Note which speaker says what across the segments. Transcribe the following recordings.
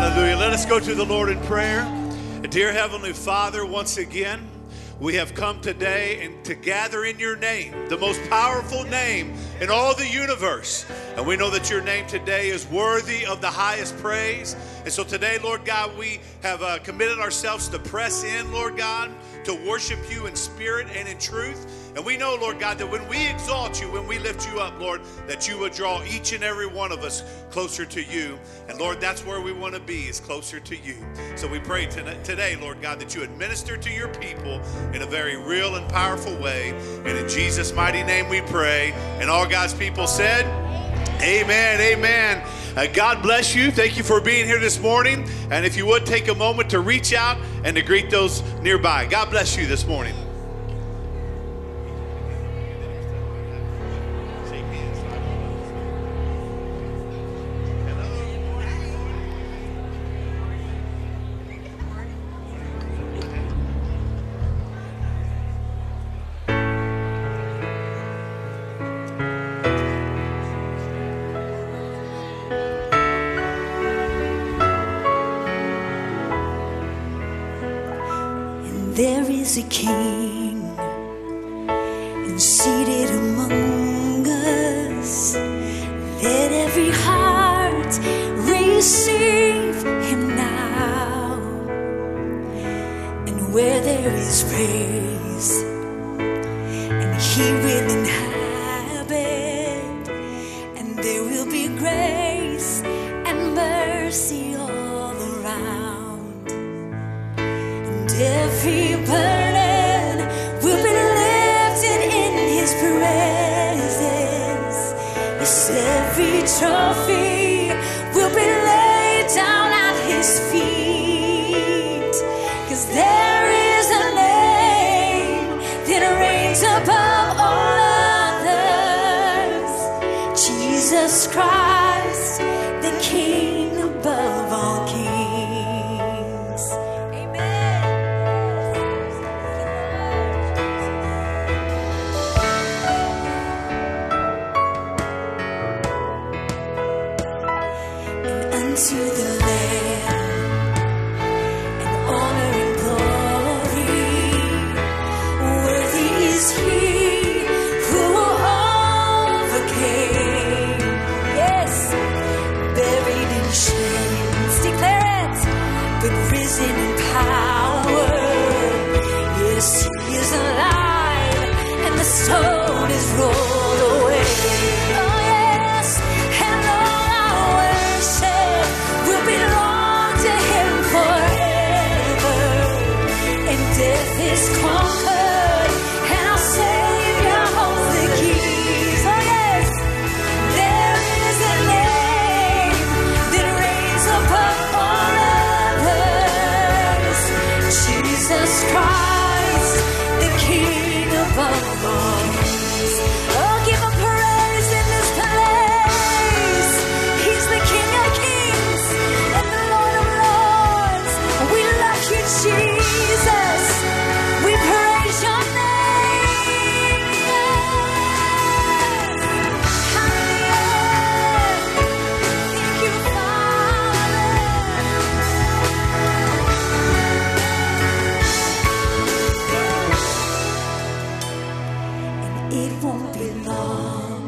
Speaker 1: Hallelujah. Let us go to the Lord in prayer. Dear Heavenly Father, once again, we have come today and to gather in your name, the most powerful name in all the universe. And we know that your name today is worthy of the highest praise. And so today, Lord God, we have committed ourselves to press in, Lord God, to worship you in spirit and in truth. And we know, Lord God, that when we exalt you, when we lift you up, Lord, that you would draw each and every one of us closer to you. And Lord, that's where we want to be, is closer to you. So we pray today, Lord God, that you would minister to your people in a very real and powerful way. And in Jesus' mighty name we pray. And all God's people said, amen, amen. God bless you. Thank you for being here this morning. And if you would, take a moment to reach out and to greet those nearby. God bless you this morning.
Speaker 2: There is a king, and seated among us, let every heart receive him now. And where there is praise, and he will inhabit, and there will be grace and mercy all around. Every burden will be lifted in his presence. Yes, every trophy will be laid down at his feet. 'Cause there is a name that reigns above all others. Jesus Christ, the King above all kings. To the Lamb, and honor and glory, worthy is he who overcame. Yes, buried in chains, declare it, but risen in power. Yes, he is alive, and the stone is rolled away. Oh yes, and all our worship will belong to him forever. And death is conquered, and our Savior holds the keys. Oh yes, there is a name that reigns above all others. Jesus Christ, the King above all. Oh, give him praise in this place. He's the King of Kings and the Lord of Lords. We love you, Jesus. We praise your name. Hallelujah. Thank you, Father. And it won't be long.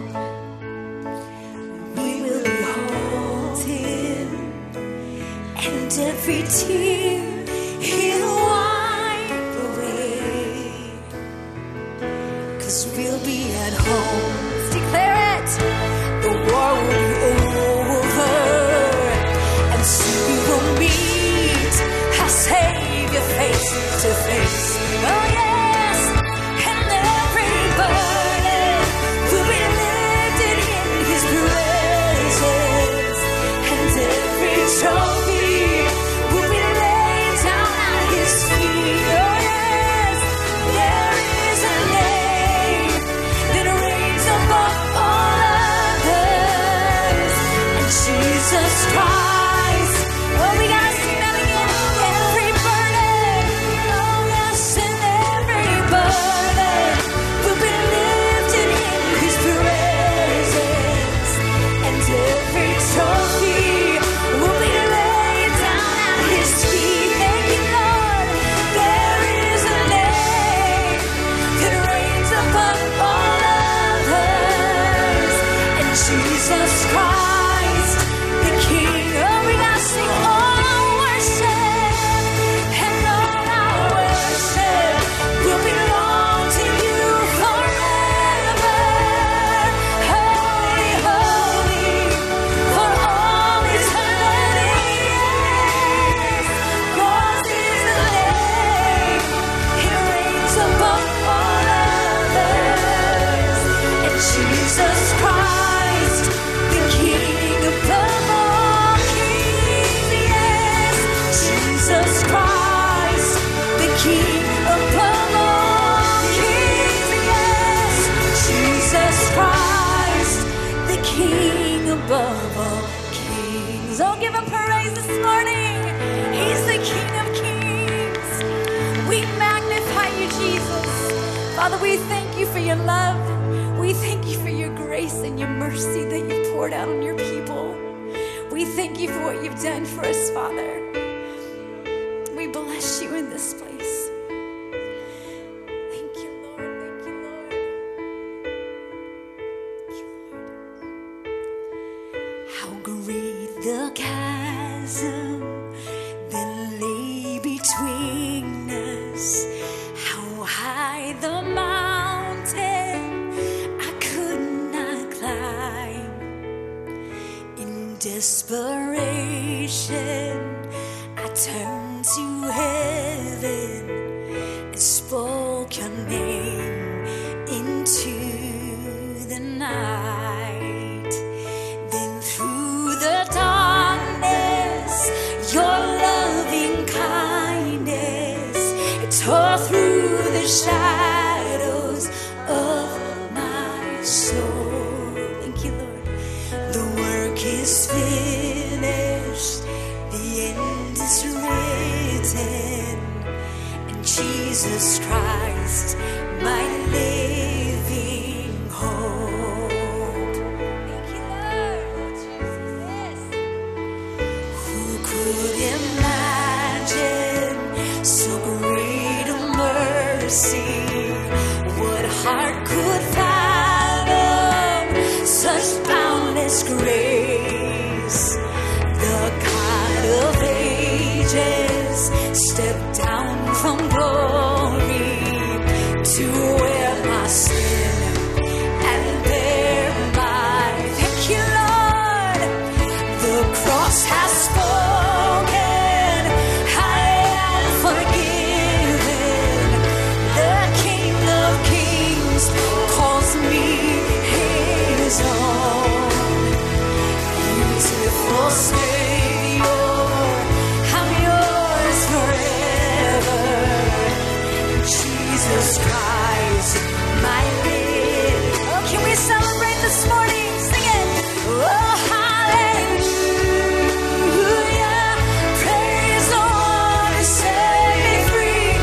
Speaker 2: We will behold him, and every tear he'll wipe away. 'Cause we'll be at home. Declare it. The war will be over, and soon we will meet our Savior face to face. Oh yes, and every burden will be lifted in his presence, and every trophy will be laid down at his feet. Oh yes, there is a name that reigns above all others, and Jesus Christ. Oh, we gotta sing that again. Every burden, oh yes, and every burden will be lifted in his presence, and every trophy will be laid down give him praise this morning. He's the King of Kings. We magnify you, Jesus. Father, we thank you for your love. We thank you for your grace and your mercy that you poured out on your people. We thank you for what you've done for us, Father. We bless you in this place. Thank you, Lord. Thank you, Lord. Thank you, Lord. How great the chasm that lay between us. How high the mountain I could not climb. In desperation, I turned to heaven and spoke your name into the night. Then through the darkness, your loving kindness, it tore through the shadows of my soul. Thank you, Lord. The work is finished, the end is written, and Jesus Christ, my living hope. Thank you, Lord. Jesus. Who could imagine so great a mercy? What heart could fathom such boundless grace? The God of ages stepped down from glory to wear my sin and bear my. Thank you, Lord. The cross has spoken. I am forgiven. The King of Kings calls me his own. Beautiful Savior, I'm yours forever. Jesus Christ, my Lord. Oh, can we celebrate this morning? Sing it. Oh, hallelujah. Praise the one who set me free.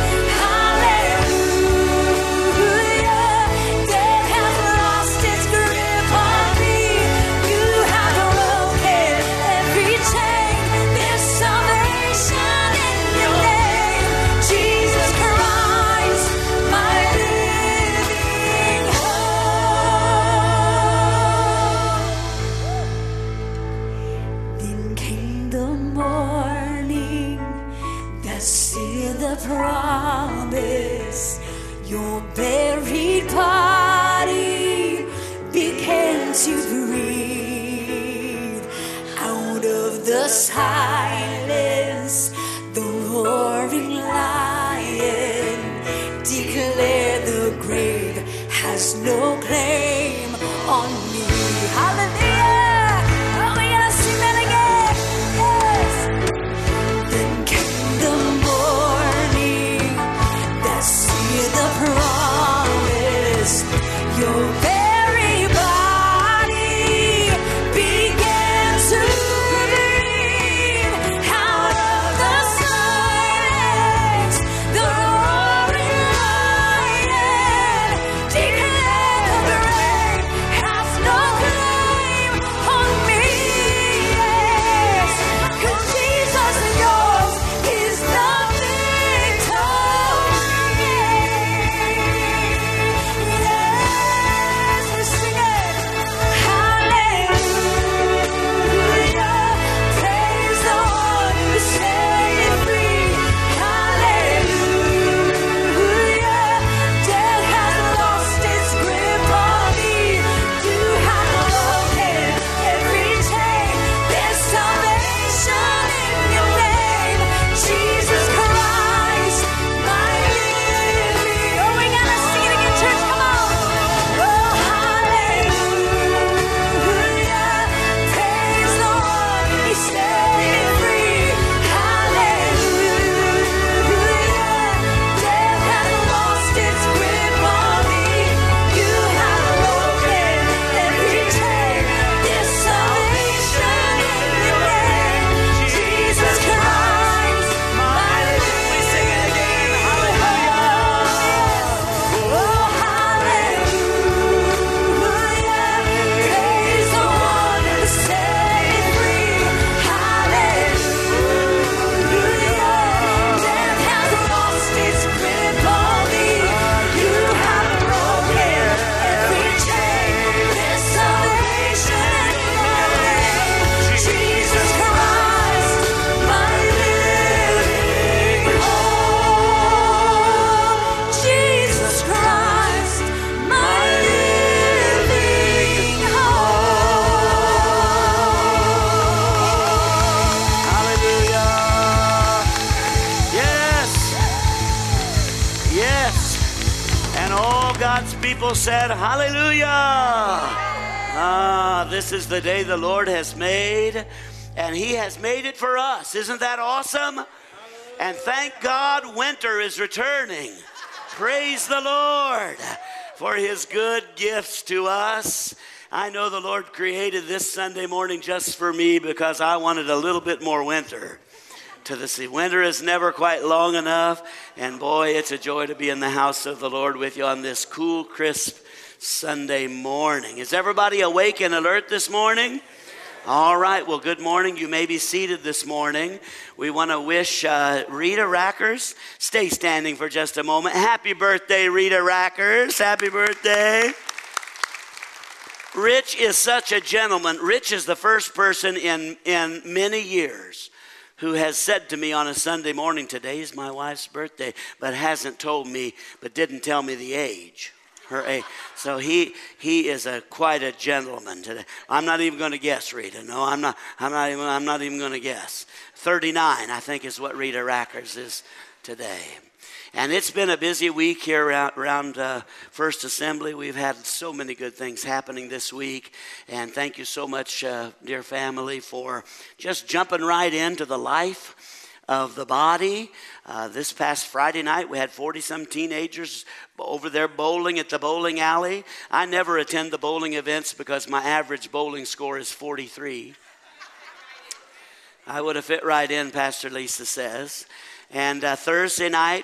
Speaker 2: Hallelujah. Death has lost its grip on me. You have broken every chain. There's salvation in your name. Jesus Christ, my living hope. Then came the morning that sealed the promise. Your buried body began to breathe. Out of the silence, the roaring lion declared the grave has no claim on me. Hallelujah! Oh, we gotta sing that again. Yes. Then came the morning that sealed the promise. Your very body began to breathe. Out of the silence, the roaring lion declared the grave
Speaker 3: people said, hallelujah. This is the day the Lord has made, and he has made it for us. Isn't that awesome? And thank God winter is returning. Praise the Lord for his good gifts to us. I know the Lord created this Sunday morning just for me because I wanted a little bit more winter to the sea. Winter is never quite long enough, and boy, it's a joy to be in the house of the Lord with you on this cool, crisp Sunday morning. Is everybody awake and alert this morning? All right, well, good morning. You may be seated this morning. We want to wish Rita Rackers. Stay standing for just a moment. Happy birthday, Rita Rackers. Happy birthday. Rich is such a gentleman. Rich is the first person in many years who has said to me on a Sunday morning, today's my wife's birthday, but hasn't told me, but didn't tell me the age. Her age. So he is quite a gentleman today. I'm not even going to guess, Rita. No, I'm not even going to guess. 39, I think, is what Rita Rackers is today. And it's been a busy week here around First Assembly. We've had so many good things happening this week. And thank you so much, dear family, for just jumping right into the life of the body. This past Friday night, we had 40-some teenagers over there bowling at the bowling alley. I never attend the bowling events because my average bowling score is 43. I would have fit right in, Pastor Lisa says. And Thursday night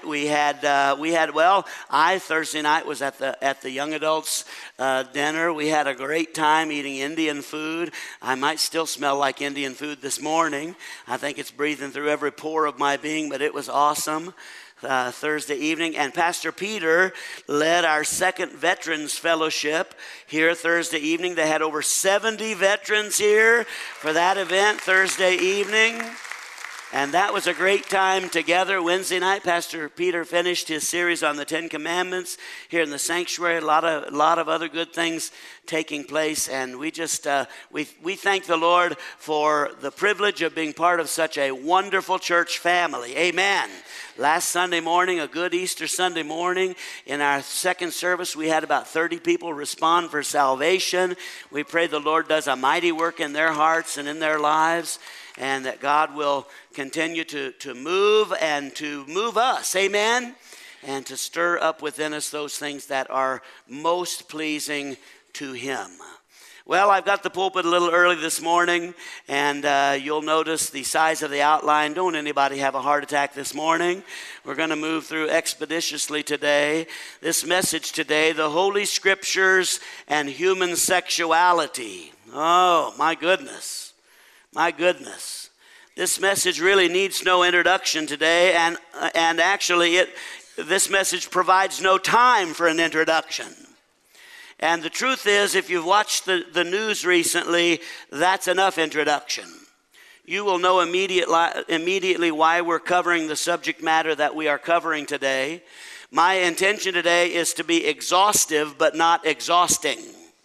Speaker 3: Thursday night was at the young adults dinner. We had a great time eating Indian food. I might still smell like Indian food this morning. I think it's breathing through every pore of my being, but it was awesome. Thursday evening, and Pastor Peter led our second Veterans Fellowship here Thursday evening. They had over 70 veterans here for that event Thursday evening. And that was a great time together. Wednesday night, Pastor Peter finished his series on the Ten Commandments here in the sanctuary. A lot of other good things taking place. And we just, we thank the Lord for the privilege of being part of such a wonderful church family. Amen. Last Sunday morning, a good Easter Sunday morning, in our second service, we had about 30 people respond for salvation. We pray the Lord does a mighty work in their hearts and in their lives, and that God will continue to move and to move us, amen, and to stir up within us those things that are most pleasing to him. Well, I've got the pulpit a little early this morning, and you'll notice the size of the outline. Don't anybody have a heart attack this morning? We're going to move through expeditiously today. This message today, the Holy Scriptures and human sexuality. Oh, my goodness. My goodness. This message really needs no introduction today, and actually this message provides no time for an introduction. And the truth is, if you've watched the news recently, that's enough introduction. You will know immediately why we're covering the subject matter that we are covering today. My intention today is to be exhaustive, but not exhausting.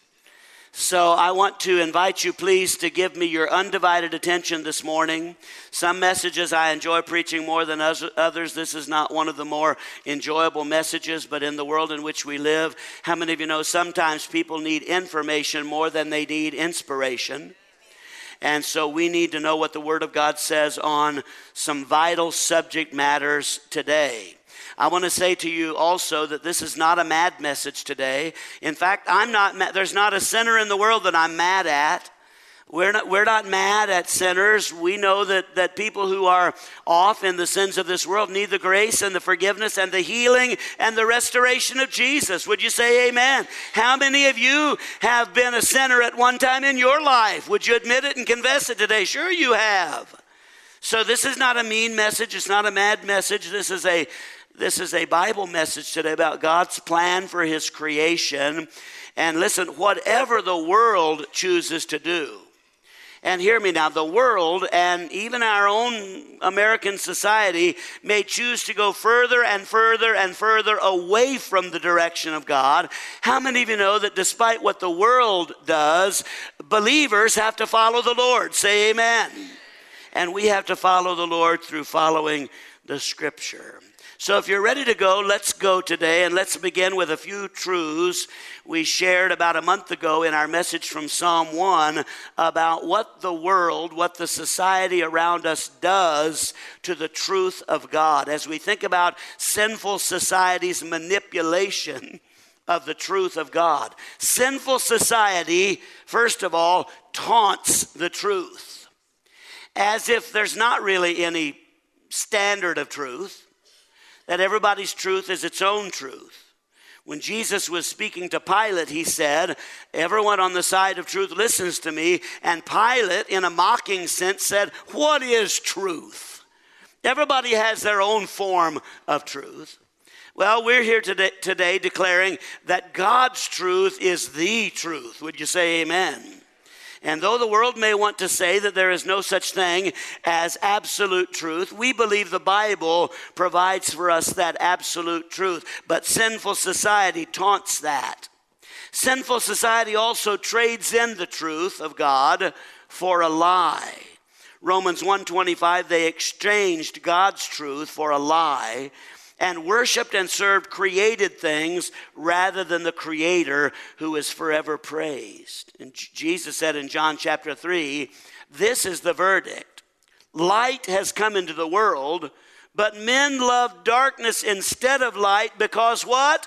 Speaker 3: So I want to invite you, please, to give me your undivided attention this morning. Some messages I enjoy preaching more than others. This is not one of the more enjoyable messages, but in the world in which we live, how many of you know sometimes people need information more than they need inspiration? And so we need to know what the Word of God says on some vital subject matters today. I want to say to you also that this is not a mad message today. In fact, there's not a sinner in the world that I'm mad at. We're not mad at sinners. We know that people who are off in the sins of this world need the grace and the forgiveness and the healing and the restoration of Jesus. Would you say amen? How many of you have been a sinner at one time in your life? Would you admit it and confess it today? Sure you have. So this is not a mean message. It's not a mad message. This is a Bible message today about God's plan for his creation. And listen, whatever the world chooses to do, and hear me now, the world and even our own American society may choose to go further and further and further away from the direction of God. How many of you know that despite what the world does, believers have to follow the Lord? Say amen. and we have to follow the Lord through following the Scripture. So if you're ready to go, let's go today, and let's begin with a few truths we shared about a month ago in our message from Psalm 1 about what the world, what the society around us does to the truth of God. As we think about sinful society's manipulation of the truth of God. Sinful society, first of all, taunts the truth, as if there's not really any standard of truth, that everybody's truth is its own truth. When Jesus was speaking to Pilate, he said, everyone on the side of truth listens to me. And Pilate, in a mocking sense, said, what is truth? Everybody has their own form of truth. Well, we're here today declaring that God's truth is the truth. Would you say amen? And though the world may want to say that there is no such thing as absolute truth, we believe the Bible provides for us that absolute truth. But sinful society taunts that. Sinful society also trades in the truth of God for a lie. Romans 1:25, they exchanged God's truth for a lie and worshiped and served created things rather than the Creator, who is forever praised. And Jesus said in John chapter 3, this is the verdict. Light has come into the world, but men love darkness instead of light because what?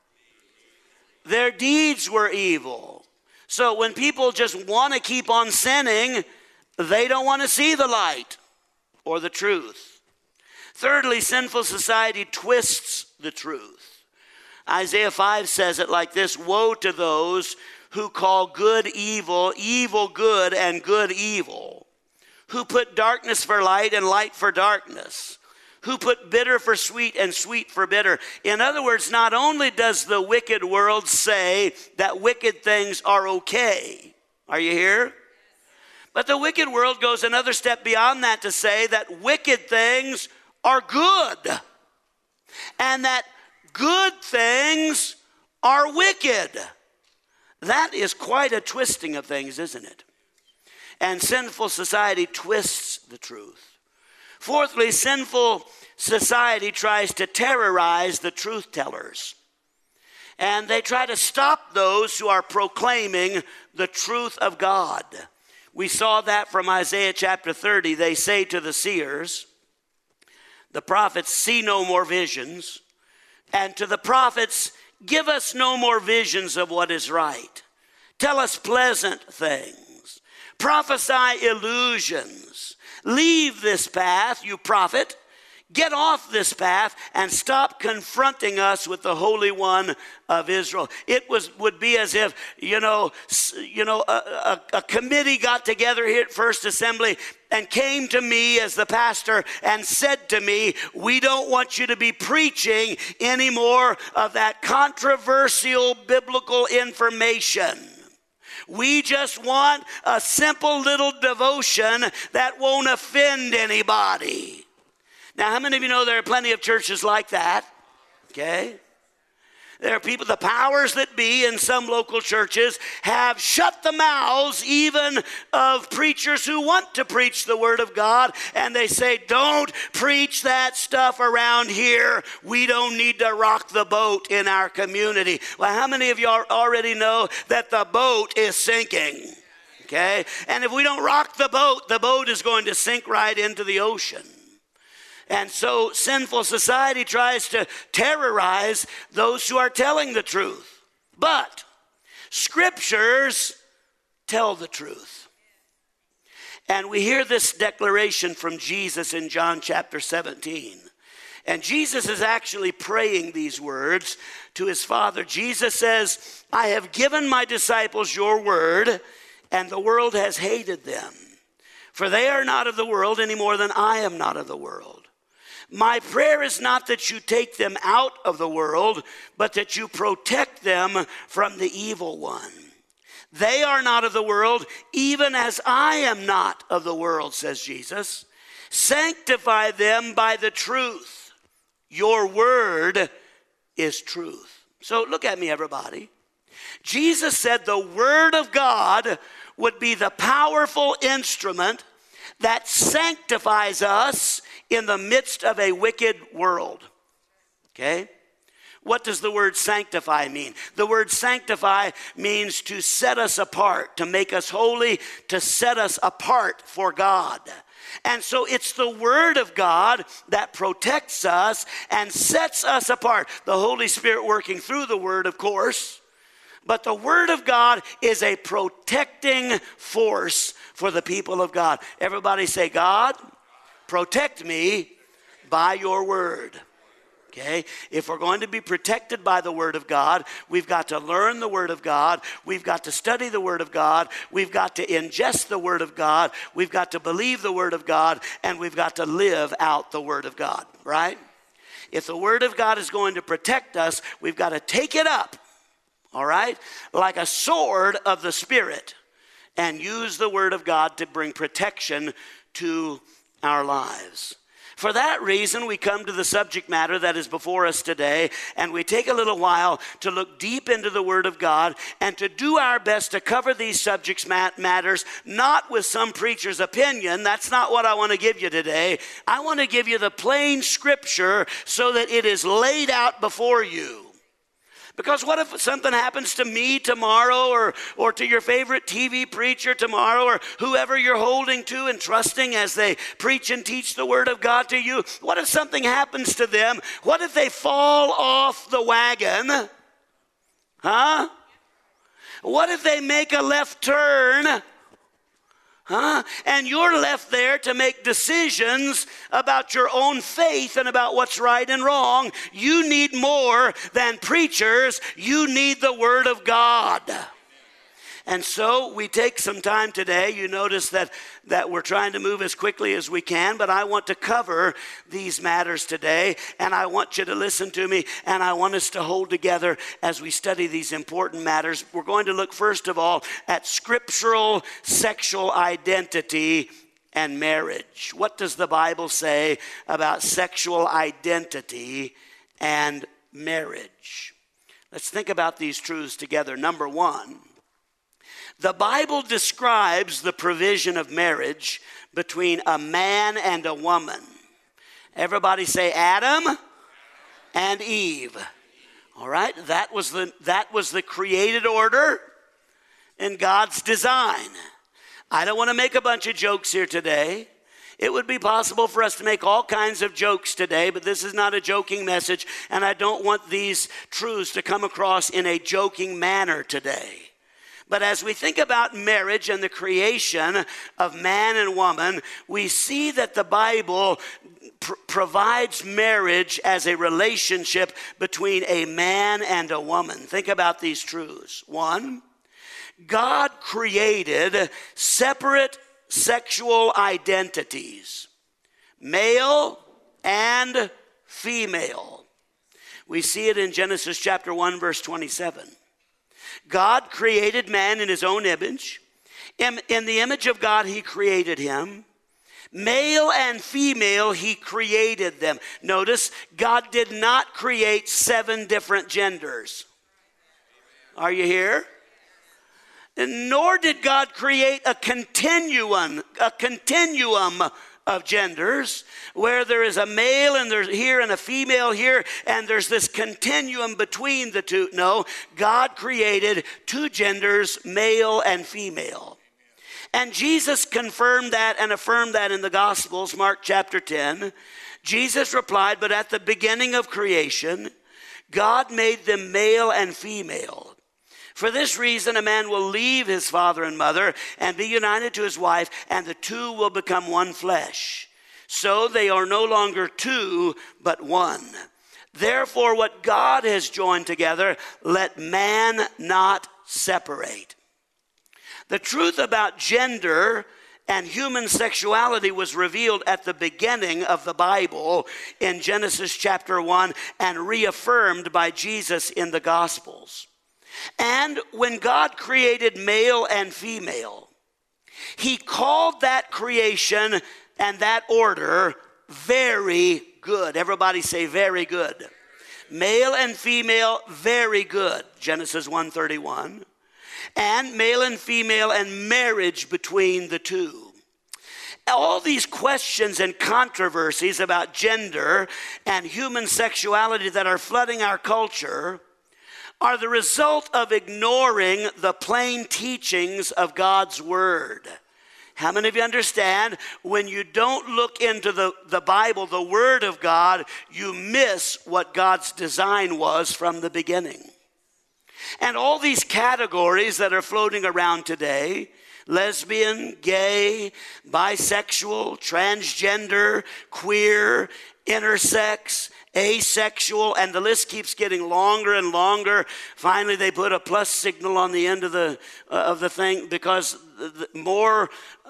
Speaker 3: Their deeds were evil. So when people just want to keep on sinning, they don't want to see the light or the truth. Thirdly, sinful society twists the truth. Isaiah 5 says it like this, woe to those who call good evil, evil good, and good evil, who put darkness for light and light for darkness, who put bitter for sweet and sweet for bitter. In other words, not only does the wicked world say that wicked things are okay, are you here? But the wicked world goes another step beyond that to say that wicked things are good, and that good things are wicked. That is quite a twisting of things, isn't it? And sinful society twists the truth. Fourthly, sinful society tries to terrorize the truth tellers. And they try to stop those who are proclaiming the truth of God. We saw that from Isaiah chapter 30. They say to the seers, the prophets, see no more visions. And to the prophets, give us no more visions of what is right. Tell us pleasant things. Prophesy illusions. Leave this path, you prophet. Get off this path and stop confronting us with the Holy One of Israel. It would be as if, a committee got together here at First Assembly and came to me as the pastor and said to me, we don't want you to be preaching any more of that controversial biblical information. We just want a simple little devotion that won't offend anybody. Now, how many of you know there are plenty of churches like that? Okay? There are people, the powers that be in some local churches have shut the mouths even of preachers who want to preach the Word of God. And they say, don't preach that stuff around here. We don't need to rock the boat in our community. Well, how many of you already know that the boat is sinking? Okay? And if we don't rock the boat is going to sink right into the ocean. And so sinful society tries to terrorize those who are telling the truth. But scriptures tell the truth. And we hear this declaration from Jesus in John chapter 17. And Jesus is actually praying these words to his Father. Jesus says, I have given my disciples your word, and the world has hated them. For they are not of the world any more than I am not of the world. My prayer is not that you take them out of the world, but that you protect them from the evil one. They are not of the world, even as I am not of the world, says Jesus. Sanctify them by the truth. Your word is truth. So look at me, everybody. Jesus said the word of God would be the powerful instrument that sanctifies us in the midst of a wicked world. Okay? What does the word sanctify mean? The word sanctify means to set us apart, to make us holy, to set us apart for God. And so it's the Word of God that protects us and sets us apart. The Holy Spirit working through the Word, of course. But the Word of God is a protecting force for the people of God. Everybody say, God, protect me by your Word. Okay? If we're going to be protected by the Word of God, we've got to learn the Word of God. We've got to study the Word of God. We've got to ingest the Word of God. We've got to believe the Word of God. And we've got to live out the Word of God, right? If the Word of God is going to protect us, we've got to take it up, all right, like a sword of the Spirit, and use the Word of God to bring protection to our lives. For that reason, we come to the subject matter that is before us today, and we take a little while to look deep into the Word of God and to do our best to cover these subject matters, not with some preacher's opinion. That's not what I want to give you today. I want to give you the plain Scripture so that it is laid out before you. Because what if something happens to me tomorrow or to your favorite TV preacher tomorrow or whoever you're holding to and trusting as they preach and teach the Word of God to you? What if something happens to them? What if they fall off the wagon? Huh? What if they make a left turn? Huh? And you're left there to make decisions about your own faith and about what's right and wrong. You need more than preachers. You need the Word of God. And so we take some time today. You notice that we're trying to move as quickly as we can, but I want to cover these matters today, and I want you to listen to me, and I want us to hold together as we study these important matters. We're going to look first of all at scriptural sexual identity and marriage. What does the Bible say about sexual identity and marriage? Let's think about these truths together. Number one, the Bible describes the provision of marriage between a man and a woman. Everybody say Adam and Eve. All right, that was the created order in God's design. I don't want to make a bunch of jokes here today. It would be possible for us to make all kinds of jokes today, but this is not a joking message, and I don't want these truths to come across in a joking manner today. But as we think about marriage and the creation of man and woman, we see that the Bible provides marriage as a relationship between a man and a woman. Think about these truths. One, God created separate sexual identities, male and female. We see it in Genesis chapter 1, verse 27. God created man in his own image. In the image of God, he created him. Male and female, he created them. Notice, God did not create 7 different genders. Are you here? And nor did God create a continuum of genders where there is a male and there's here and a female here and there's this continuum between the two. No, God created 2 genders, male and female. And Jesus confirmed that and affirmed that in the Gospels, Mark chapter 10. Jesus replied, but at the beginning of creation, God made them male and female. For this reason, a man will leave his father and mother and be united to his wife, and the two will become one flesh. So they are no longer 2, but 1. Therefore, what God has joined together, let man not separate. The truth about gender and human sexuality was revealed at the beginning of the Bible in Genesis chapter 1 and reaffirmed by Jesus in the Gospels. And when God created male and female, he called that creation and that order very good. Everybody say very good. Male and female, very good. Genesis 1:31. And male and female and marriage between the two. all these questions and controversies about gender and human sexuality that are flooding our culture are the result of ignoring the plain teachings of God's Word. How many of you understand when you don't look into the Bible, the Word of God, you miss what God's design was from the beginning? And all these categories that are floating around today, lesbian, gay, bisexual, transgender, queer, intersex, asexual, and the list keeps getting longer and longer. Finally, they put a plus signal on the end of the thing because more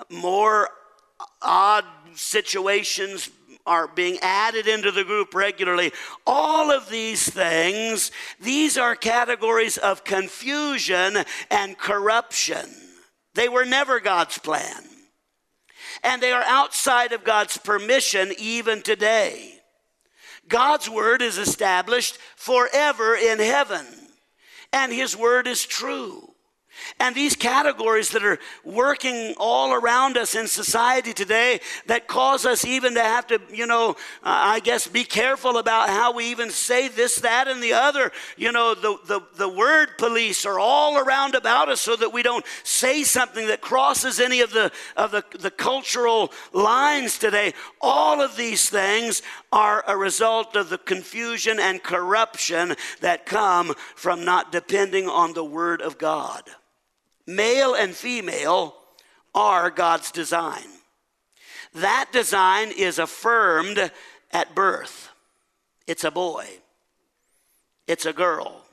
Speaker 3: odd situations are being added into the group regularly. All of these things, these are categories of confusion and corruption. They were never God's plan. And they are outside of God's permission even today. God's word is established forever in heaven, and his word is true. And these categories that are working all around us in society today that cause us even to have to, I guess, be careful about how we even say this, that, and the other. The word police are all around about us so that we don't say something that crosses any of the cultural lines today. All of these things are a result of the confusion and corruption that come from not depending on the word of God. Male and female are God's design. That design is affirmed at birth. It's a boy. It's a girl.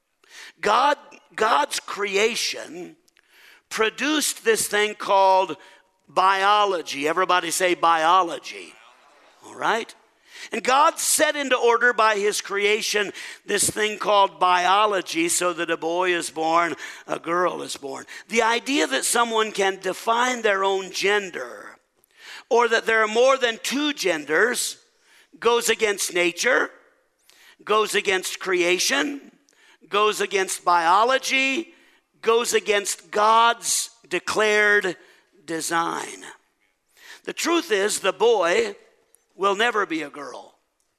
Speaker 3: God's creation produced this thing called biology. Everybody say biology. All right? And God set into order by his creation this thing called biology so that a boy is born, a girl is born. The idea that someone can define their own gender or that there are more than two genders goes against nature, goes against creation, goes against biology, goes against God's declared design. The truth is the boy will never be a girl.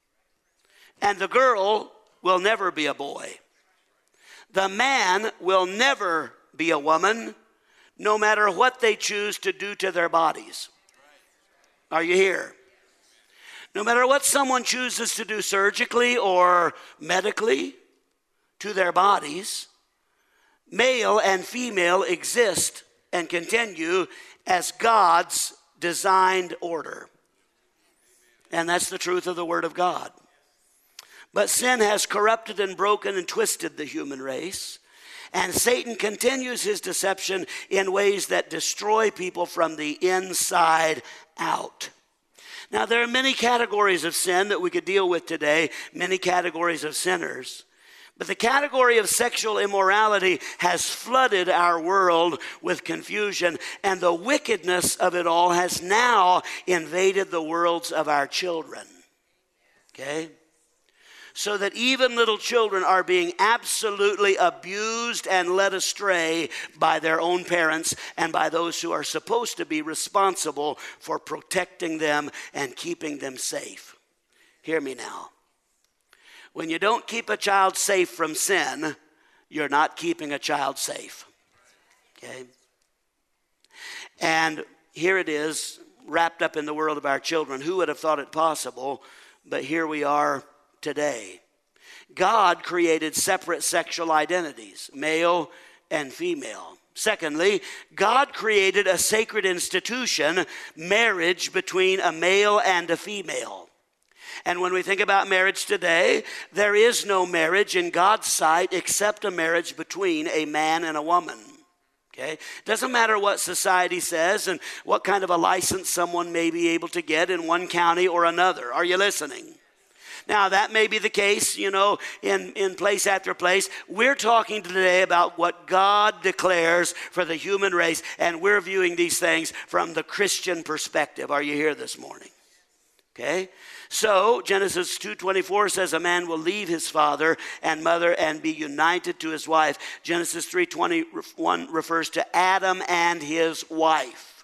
Speaker 3: And the girl will never be a boy. The man will never be a woman, no matter what they choose to do to their bodies. Are you here? No matter what someone chooses to do surgically or medically to their bodies, male and female exist and continue as God's designed order. And that's the truth of the Word of God. But sin has corrupted and broken and twisted the human race. And Satan continues his deception in ways that destroy people from the inside out. Now, there are many categories of sin that we could deal with today, many categories of sinners. But the category of sexual immorality has flooded our world with confusion, and the wickedness of it all has now invaded the worlds of our children. Okay? So that even little children are being absolutely abused and led astray by their own parents and by those who are supposed to be responsible for protecting them and keeping them safe. Hear me now. When you don't keep a child safe from sin, you're not keeping a child safe. Okay? And here it is, wrapped up in the world of our children. Who would have thought it possible? But here we are today. God created separate sexual identities, male and female. Secondly, God created a sacred institution, marriage between a male and a female. And when we think about marriage today, there is no marriage in God's sight except a marriage between a man and a woman. Okay? Doesn't matter what society says and what kind of a license someone may be able to get in one county or another. Are you listening? Now, that may be the case, in place after place. We're talking today about what God declares for the human race, and we're viewing these things from the Christian perspective. Are you here this morning? Okay? So, Genesis 2:24 says a man will leave his father and mother and be united to his wife. Genesis 3:21 refers to Adam and his wife.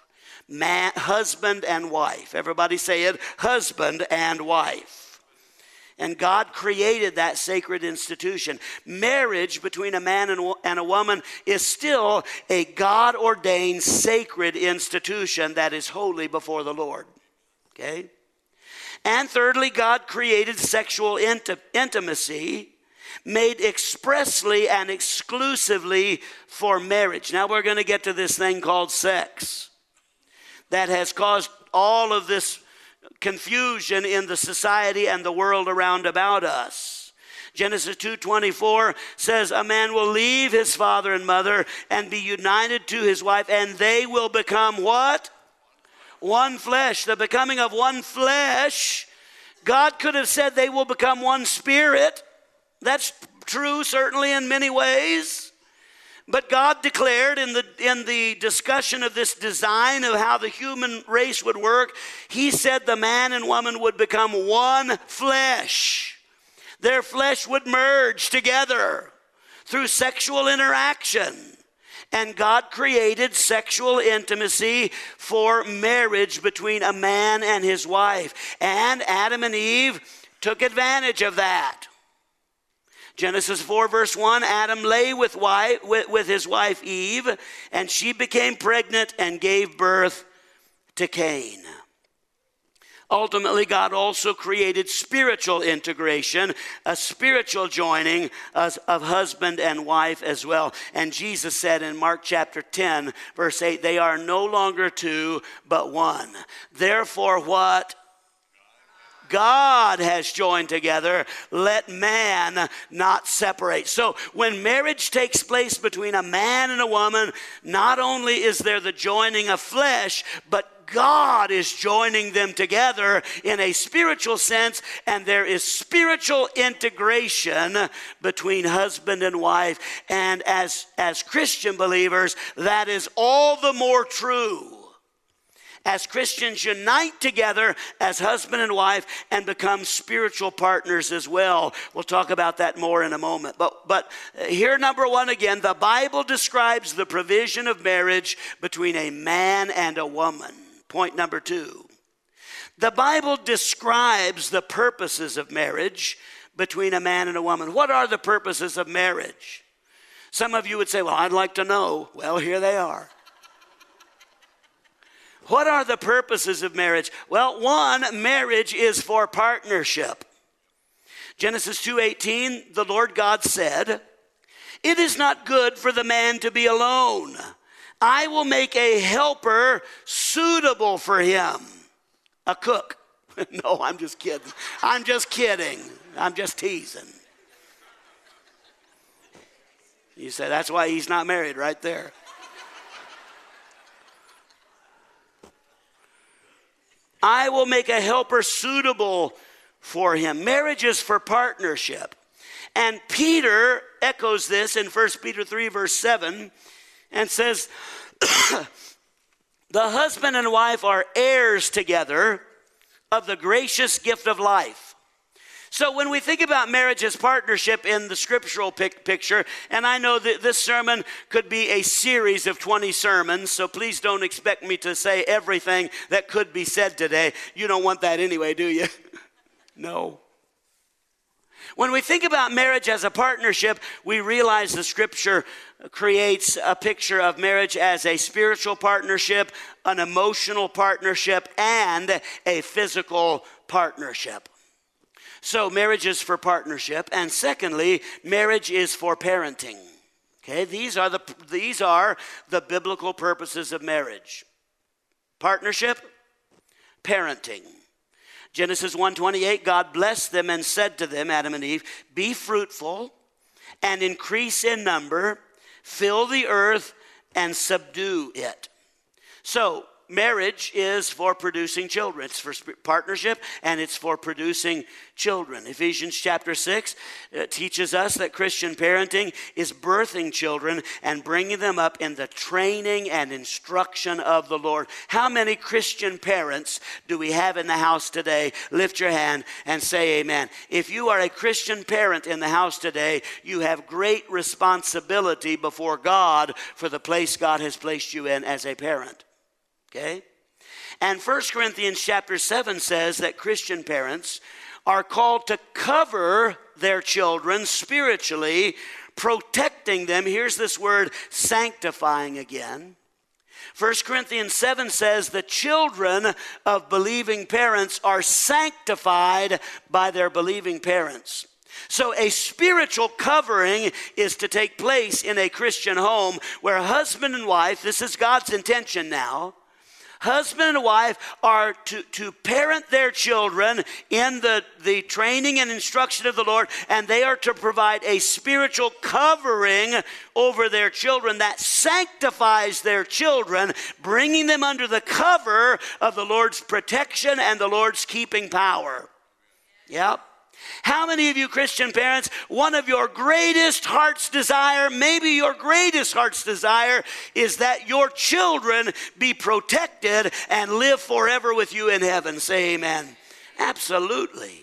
Speaker 3: Man, husband and wife. Everybody say it, husband and wife. And God created that sacred institution. Marriage between a man and a woman is still a God-ordained sacred institution that is holy before the Lord. Okay? And thirdly, God created sexual intimacy made expressly and exclusively for marriage. Now we're going to get to this thing called sex that has caused all of this confusion in the society and the world around about us. Genesis 2:24 says, a man will leave his father and mother and be united to his wife, and they will become what? One flesh. The becoming of one flesh. God could have said they will become one spirit. That's true, certainly, in many ways. But God declared in the discussion of this design of how the human race would work, he said the man and woman would become one flesh. Their flesh would merge together through sexual interaction. And God created sexual intimacy for marriage between a man and his wife. And Adam and Eve took advantage of that. Genesis 4 verse 1, Adam lay with his wife Eve, and she became pregnant and gave birth to Cain. Ultimately, God also created spiritual integration, a spiritual joining of husband and wife as well. And Jesus said in Mark chapter 10, verse 8, they are no longer two, but one. Therefore, what God has joined together, let man not separate. So when marriage takes place between a man and a woman, not only is there the joining of flesh, but God is joining them together in a spiritual sense, and there is spiritual integration between husband and wife. And as Christian believers, that is all the more true as Christians unite together as husband and wife and become spiritual partners as well. We'll talk about that more in a moment. But here, number one again, the Bible describes the provision of marriage between a man and a woman. Point number two, the Bible describes the purposes of marriage between a man and a woman. What are the purposes of marriage? Some of you would say, well, I'd like to know. Well, here they are. What are the purposes of marriage? Well, one, marriage is for partnership. Genesis 2:18, the Lord God said, it is not good for the man to be alone. I will make a helper suitable for him. A cook. No, I'm just kidding. I'm just kidding. I'm just teasing. You say, that's why he's not married right there. I will make a helper suitable for him. Marriage is for partnership. And Peter echoes this in 1 Peter 3 verse 7 and says, the husband and wife are heirs together of the gracious gift of life. So when we think about marriage as partnership in the scriptural picture, and I know that this sermon could be a series of 20 sermons, so please don't expect me to say everything that could be said today. You don't want that anyway, do you? No. When we think about marriage as a partnership, we realize the scripture creates a picture of marriage as a spiritual partnership, an emotional partnership, and a physical partnership. So marriage is for partnership, and secondly, marriage is for parenting. Okay, these are the biblical purposes of marriage. Partnership, parenting. Genesis 1:28, God blessed them and said to them, Adam and Eve, be fruitful and increase in number, fill the earth and subdue it. So marriage is for producing children. It's for partnership, and it's for producing children. Ephesians chapter 6 teaches us that Christian parenting is birthing children and bringing them up in the training and instruction of the Lord. How many Christian parents do we have in the house today? Lift your hand and say amen. If you are a Christian parent in the house today, you have great responsibility before God for the place God has placed you in as a parent. Okay? And 1 Corinthians chapter 7 says that Christian parents are called to cover their children spiritually, protecting them. Here's this word, sanctifying again. 1 Corinthians 7 says the children of believing parents are sanctified by their believing parents. So a spiritual covering is to take place in a Christian home where husband and wife, this is God's intention now, husband and wife are to parent their children in the training and instruction of the Lord, and they are to provide a spiritual covering over their children that sanctifies their children, bringing them under the cover of the Lord's protection and the Lord's keeping power. Yep. How many of you Christian parents, one of your greatest heart's desire, maybe your greatest heart's desire, is that your children be protected and live forever with you in heaven? Say amen. Absolutely.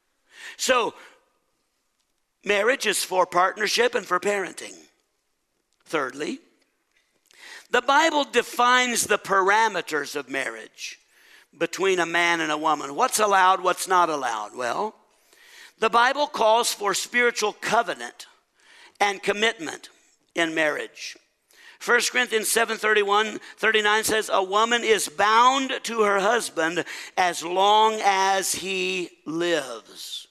Speaker 3: So, marriage is for partnership and for parenting. Thirdly, the Bible defines the parameters of marriage between a man and a woman. What's allowed, what's not allowed? Well, the Bible calls for spiritual covenant and commitment in marriage. 1 Corinthians 7:39 says, a woman is bound to her husband as long as he lives.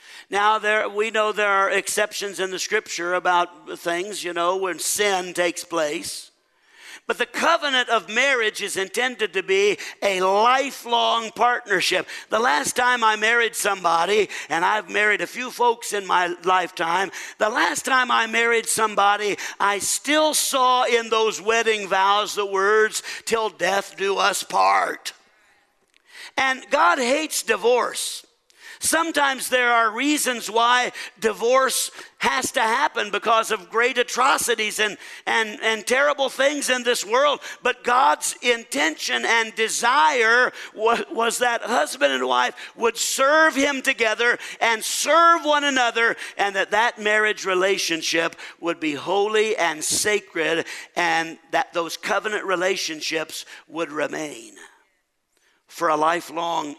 Speaker 3: Now, we know there are exceptions in the scripture about things, when sin takes place. But the covenant of marriage is intended to be a lifelong partnership. The last time I married somebody, and I've married a few folks in my lifetime, the last time I married somebody, I still saw in those wedding vows the words, till death do us part. And God hates divorce. Sometimes there are reasons why divorce has to happen because of great atrocities and terrible things in this world. But God's intention and desire was that husband and wife would serve him together and serve one another, and that marriage relationship would be holy and sacred, and that those covenant relationships would remain for a lifelong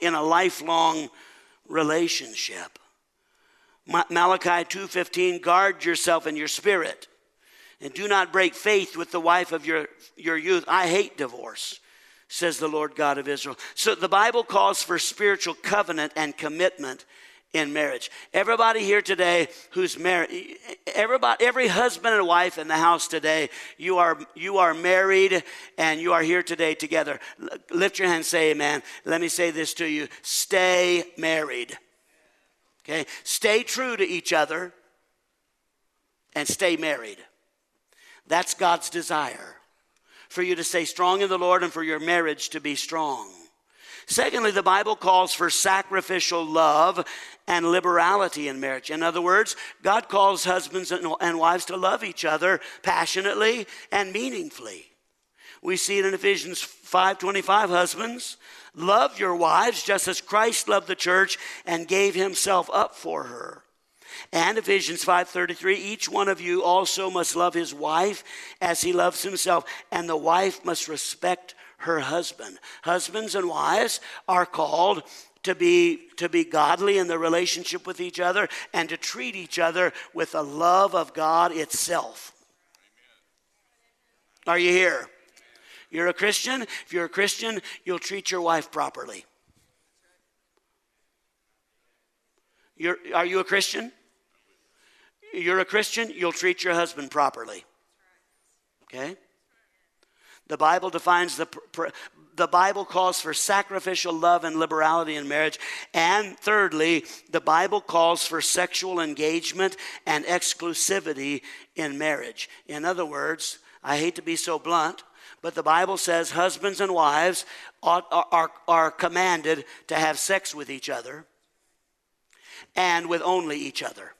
Speaker 3: relationship. Malachi 2:15, guard yourself in your spirit and do not break faith with the wife of your youth. I hate divorce, says the Lord God of Israel. So the Bible calls for spiritual covenant and commitment in marriage. Everybody here today who's married, every husband and wife in the house today, you are married and you are here today together. Lift your hand and say amen. Let me say this to you. Stay married. Okay? Stay true to each other and stay married. That's God's desire, for you to stay strong in the Lord and for your marriage to be strong. Secondly, the Bible calls for sacrificial love and liberality in marriage. In other words, God calls husbands and wives to love each other passionately and meaningfully. We see it in Ephesians 5:25, husbands, love your wives just as Christ loved the church and gave himself up for her. And Ephesians 5:33, each one of you also must love his wife as he loves himself, and the wife must respect her husband. Husbands and wives are called to be godly in their relationship with each other and to treat each other with the love of God itself. Amen. Are you here? You're a Christian? If you're a Christian, you'll treat your wife properly. Are you a Christian? You're a Christian, you'll treat your husband properly. Okay? The Bible defines the Bible calls for sacrificial love and liberality in marriage. And thirdly, the Bible calls for sexual engagement and exclusivity in marriage. In other words, I hate to be so blunt, but the Bible says husbands and wives are commanded to have sex with each other and with only each other.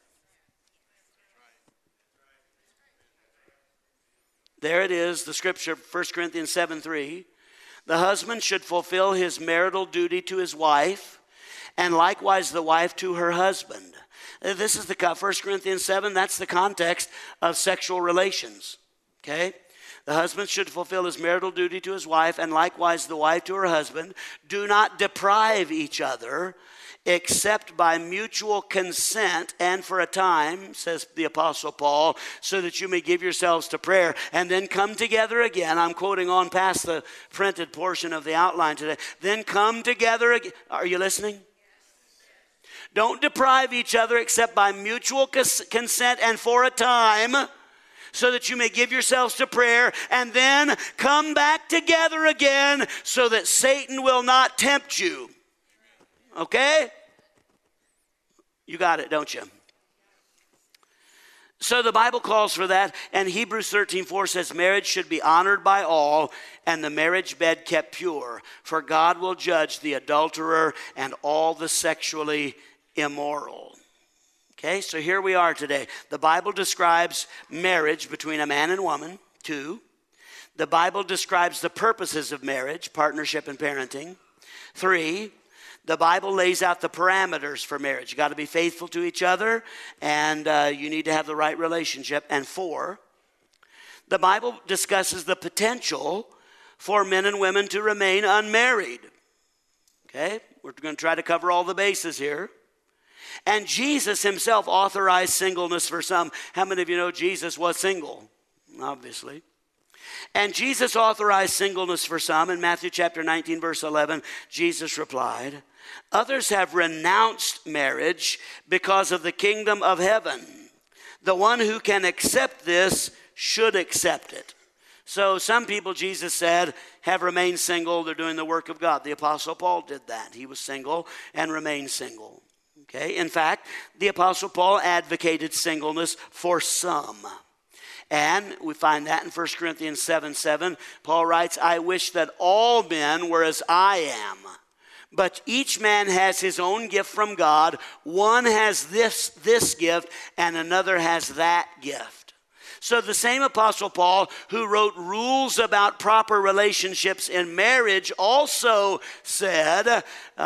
Speaker 3: There it is, the scripture, 1 Corinthians 7:3. The husband should fulfill his marital duty to his wife, and likewise the wife to her husband. This is 1 Corinthians 7, that's the context of sexual relations. Okay? The husband should fulfill his marital duty to his wife, and likewise the wife to her husband. Do not deprive each other, except by mutual consent and for a time, says the Apostle Paul, so that you may give yourselves to prayer and then come together again. I'm quoting on past the printed portion of the outline today. Then come together again. Are you listening? Don't deprive each other except by mutual consent and for a time, so that you may give yourselves to prayer and then come back together again so that Satan will not tempt you. Okay? You got it, don't you? So the Bible calls for that, and Hebrews 13:4 says marriage should be honored by all and the marriage bed kept pure, for God will judge the adulterer and all the sexually immoral. Okay, so here we are today. The Bible describes marriage between a man and woman. 2, the Bible describes the purposes of marriage, partnership and parenting. 3, the Bible lays out the parameters for marriage. You got to be faithful to each other, and you need to have the right relationship. And 4, the Bible discusses the potential for men and women to remain unmarried. Okay, we're going to try to cover all the bases here. And Jesus himself authorized singleness for some. How many of you know Jesus was single? Obviously. And Jesus authorized singleness for some. In Matthew chapter 19, verse 11, Jesus replied, others have renounced marriage because of the kingdom of heaven. The one who can accept this should accept it. So some people, Jesus said, have remained single. They're doing the work of God. The Apostle Paul did that. He was single and remained single. Okay. In fact, the Apostle Paul advocated singleness for some. And we find that in 1 Corinthians 7:7. Paul writes, I wish that all men were as I am. But each man has his own gift from God. One has this gift and another has that gift. So the same Apostle Paul, who wrote rules about proper relationships in marriage, also said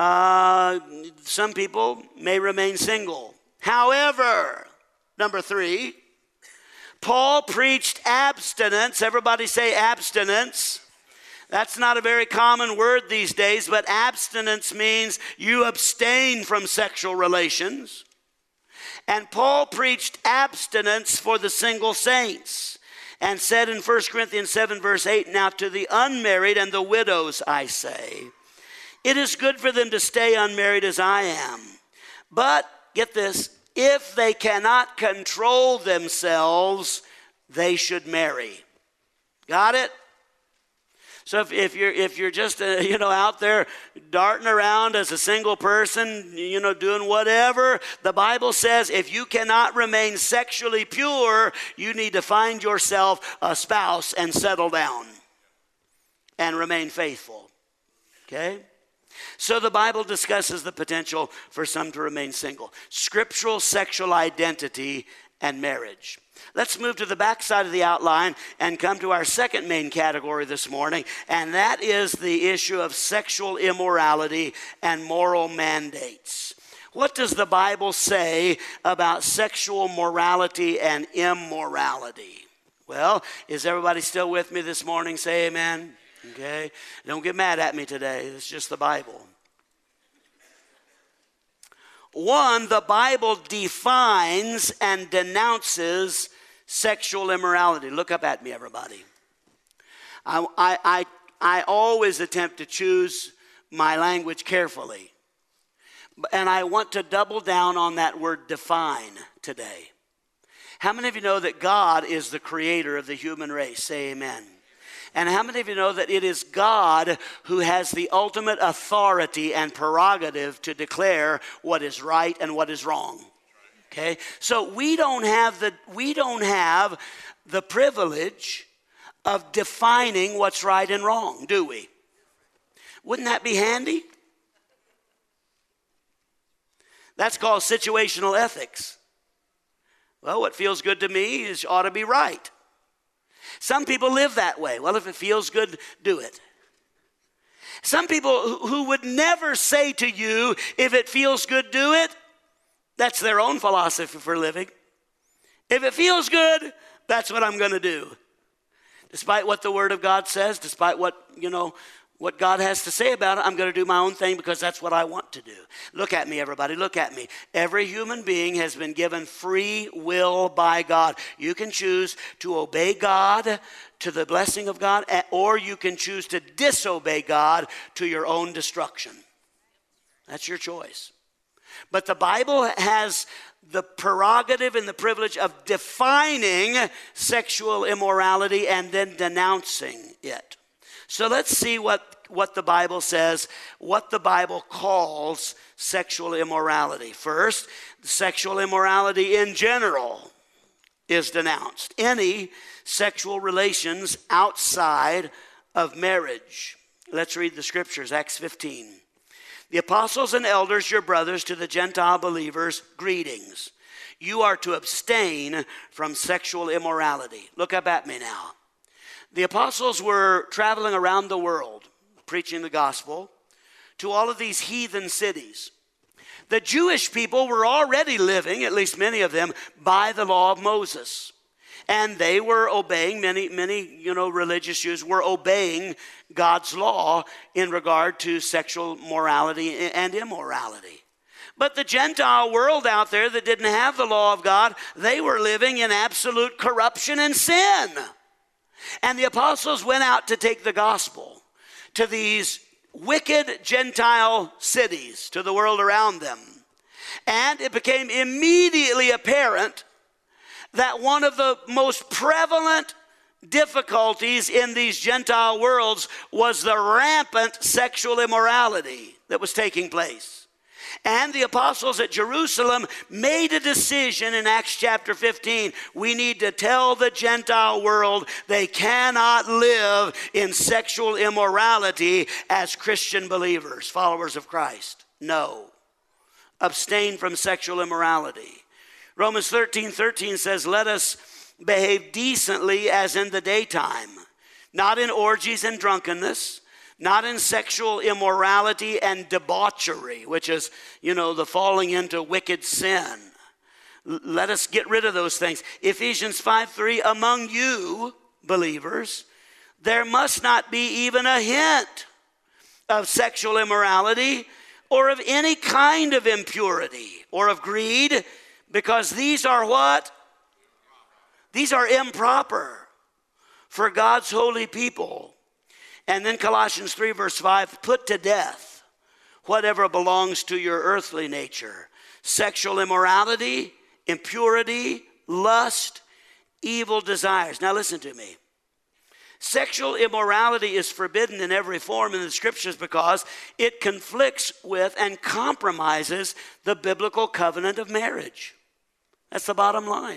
Speaker 3: some people may remain single. However, number 3, Paul preached abstinence. Everybody say abstinence. That's not a very common word these days, but abstinence means you abstain from sexual relations. And Paul preached abstinence for the single saints and said in 1 Corinthians 7 verse 8, now to the unmarried and the widows I say, it is good for them to stay unmarried as I am. But, get this, if they cannot control themselves, they should marry. Got it? So if you're just out there darting around as a single person, doing whatever, the Bible says if you cannot remain sexually pure, you need to find yourself a spouse and settle down and remain faithful. Okay? So the Bible discusses the potential for some to remain single. Scriptural sexual identity and marriage. Let's move to the back side of the outline and come to our second main category this morning, and that is the issue of sexual immorality and moral mandates. What does the Bible say about sexual morality and immorality? Well, is everybody still with me this morning? Say amen. Okay? Don't get mad at me today. It's just the Bible. 1, the Bible defines and denounces sexual immorality. Look up at me, everybody. I always attempt to choose my language carefully. And I want to double down on that word define today. How many of you know that God is the creator of the human race? Say amen. And how many of you know that it is God who has the ultimate authority and prerogative to declare what is right and what is wrong? Okay? So we don't have the privilege of defining what's right and wrong, do we? Wouldn't that be handy? That's called situational ethics. Well, what feels good to me ought to be right. Some people live that way. Well, if it feels good, do it. Some people who would never say to you, if it feels good, do it. That's their own philosophy for living. If it feels good, that's what I'm going to do. Despite what the Word of God says, despite what God has to say about it, I'm going to do my own thing because that's what I want to do. Look at me, everybody. Look at me. Every human being has been given free will by God. You can choose to obey God to the blessing of God, or you can choose to disobey God to your own destruction. That's your choice. But the Bible has the prerogative and the privilege of defining sexual immorality and then denouncing it. So let's see what the Bible says, what the Bible calls sexual immorality. First, sexual immorality in general is denounced. Any sexual relations outside of marriage. Let's read the scriptures, Acts 15. The apostles and elders, your brothers, to the Gentile believers, greetings. You are to abstain from sexual immorality. Look up at me now. The apostles were traveling around the world, preaching the gospel to all of these heathen cities. The Jewish people were already living, at least many of them, by the law of Moses. And they were obeying, many religious Jews were obeying God's law in regard to sexual morality and immorality. But the Gentile world out there that didn't have the law of God, they were living in absolute corruption and sin. And the apostles went out to take the gospel to these wicked Gentile cities, to the world around them. And it became immediately apparent that one of the most prevalent difficulties in these Gentile worlds was the rampant sexual immorality that was taking place. And the apostles at Jerusalem made a decision in Acts chapter 15. We need to tell the Gentile world they cannot live in sexual immorality as Christian believers, followers of Christ. No. Abstain from sexual immorality. Romans 13:13 says, let us behave decently as in the daytime, not in orgies and drunkenness, not in sexual immorality and debauchery, which is, the falling into wicked sin. Let us get rid of those things. Ephesians 5:3, among you, believers, there must not be even a hint of sexual immorality or of any kind of impurity or of greed, because these are what? These are improper for God's holy people. And then Colossians 3 verse 5, put to death whatever belongs to your earthly nature. Sexual immorality, impurity, lust, evil desires. Now listen to me. Sexual immorality is forbidden in every form in the scriptures because it conflicts with and compromises the biblical covenant of marriage. That's the bottom line.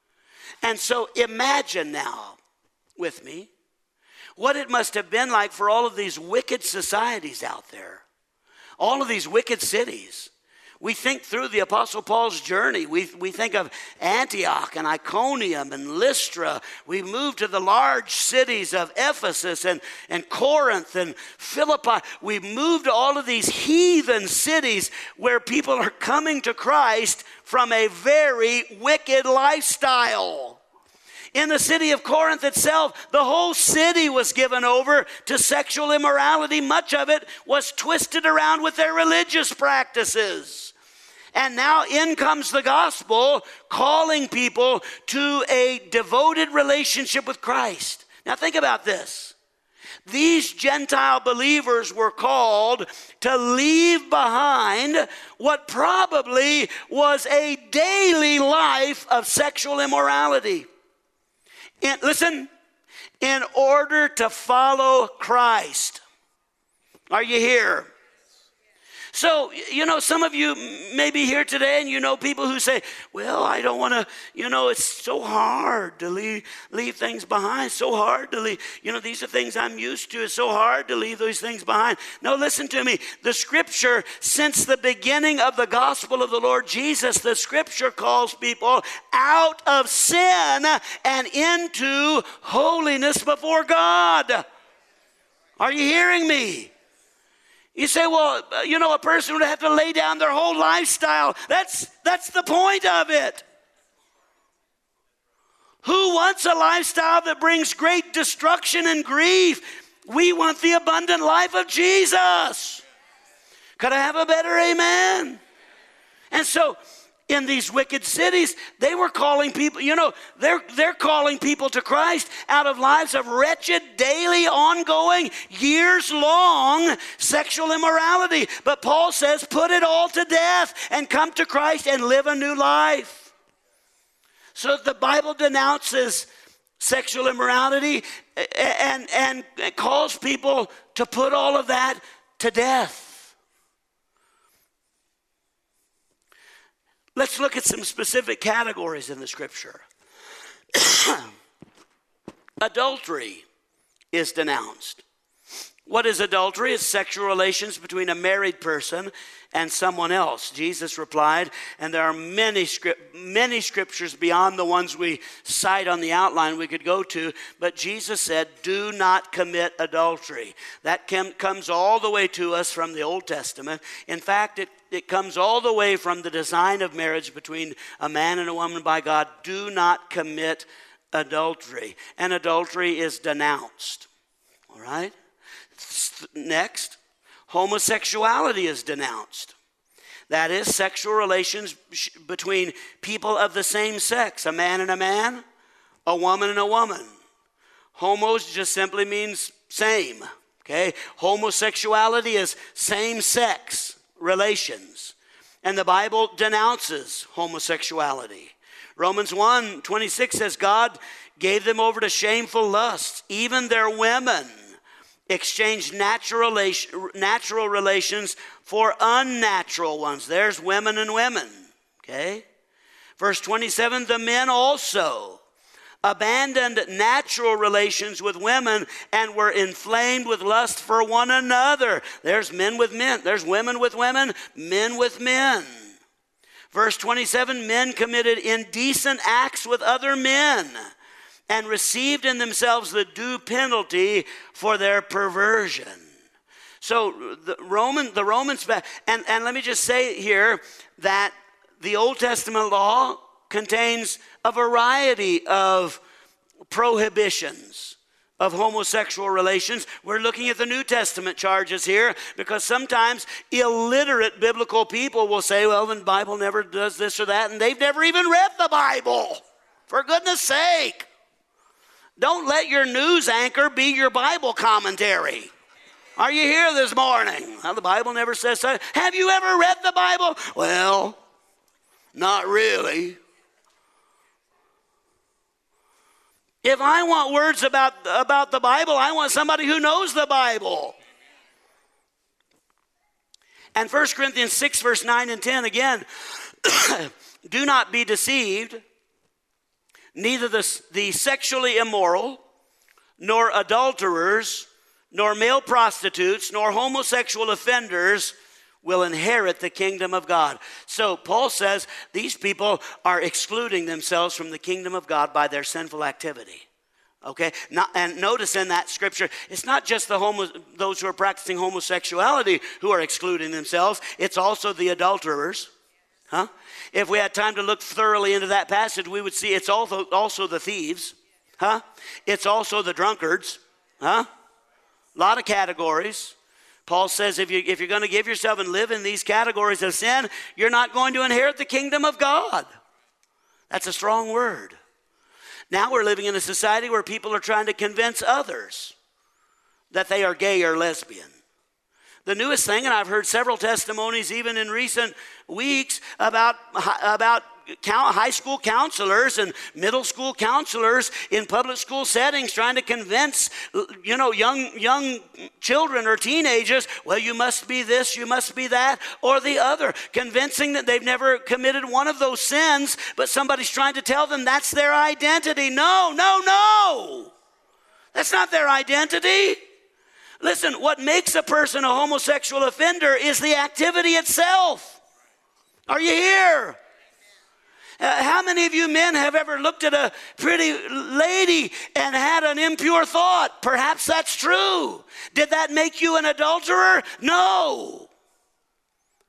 Speaker 3: And so imagine now with me what it must have been like for all of these wicked societies out there, all of these wicked cities. We think through the Apostle Paul's journey. We think of Antioch and Iconium and Lystra. We move to the large cities of Ephesus and Corinth and Philippi. We move to all of these heathen cities where people are coming to Christ from a very wicked lifestyle. In the city of Corinth itself, the whole city was given over to sexual immorality. Much of it was twisted around with their religious practices. And now in comes the gospel, calling people to a devoted relationship with Christ. Now think about this. These Gentile believers were called to leave behind what probably was a daily life of sexual immorality. Listen, in order to follow Christ. Are you here? So, some of you may be here today and you know people who say, well, I don't want to, it's so hard to leave things behind. So hard to leave, these are things I'm used to. It's so hard to leave those things behind. No, listen to me. The scripture, since the beginning of the gospel of the Lord Jesus, the scripture calls people out of sin and into holiness before God. Are you hearing me? You say, well, a person would have to lay down their whole lifestyle. That's the point of it. Who wants a lifestyle that brings great destruction and grief? We want the abundant life of Jesus. Could I have a better amen? And so in these wicked cities, they were calling people, they're calling people to Christ out of lives of wretched, daily, ongoing, years-long sexual immorality. But Paul says, put it all to death and come to Christ and live a new life. So the Bible denounces sexual immorality and calls people to put all of that to death. Let's look at some specific categories in the scripture. Adultery is denounced. What is adultery? It's sexual relations between a married person and someone else. Jesus replied, and there are many scriptures beyond the ones we cite on the outline we could go to, but Jesus said, do not commit adultery. That comes all the way to us from the Old Testament. In fact, it comes all the way from the design of marriage between a man and a woman by God. Do not commit adultery. And adultery is denounced. All right? Next, homosexuality is denounced. That is sexual relations between people of the same sex, a man and a man, a woman and a woman. Homos just simply means same, okay? Homosexuality is same-sex relations. And the Bible denounces homosexuality. Romans 1:26 says, God gave them over to shameful lusts, even their women exchanged natural relations for unnatural ones. There's women and women, okay? Verse 27, the men also abandoned natural relations with women and were inflamed with lust for one another. There's men with men. There's women with women, men with men. Verse 27, men committed indecent acts with other men and received in themselves the due penalty for their perversion. So the Romans, and let me just say here that the Old Testament law contains a variety of prohibitions of homosexual relations. We're looking at the New Testament charges here because sometimes illiterate biblical people will say, well, the Bible never does this or that, and they've never even read the Bible. For goodness sake. Don't let your news anchor be your Bible commentary. Are you here this morning? Well, the Bible never says so. Have you ever read the Bible? Well, not really. If I want words about the Bible, I want somebody who knows the Bible. And 1 Corinthians 6, verse 9 and 10, again, do not be deceived. Neither the sexually immoral, nor adulterers, nor male prostitutes, nor homosexual offenders will inherit the kingdom of God. So Paul says these people are excluding themselves from the kingdom of God by their sinful activity. Okay? And notice in that scripture, it's not just those who are practicing homosexuality who are excluding themselves. It's also the adulterers. Huh? If we had time to look thoroughly into that passage, we would see it's also the thieves. Huh? It's also the drunkards. Huh? A lot of categories. Paul says if you're going to give yourself and live in these categories of sin, you're not going to inherit the kingdom of God. That's a strong word. Now we're living in a society where people are trying to convince others that they are gay or lesbian. The newest thing, and I've heard several testimonies even in recent weeks about high school counselors and middle school counselors in public school settings trying to convince, young children or teenagers, well, you must be this, you must be that, or the other, convincing that they've never committed one of those sins, but somebody's trying to tell them that's their identity. No. That's not their identity. Listen, what makes a person a homosexual offender is the activity itself. Are you here? How many of you men have ever looked at a pretty lady and had an impure thought? Perhaps that's true. Did that make you an adulterer? No.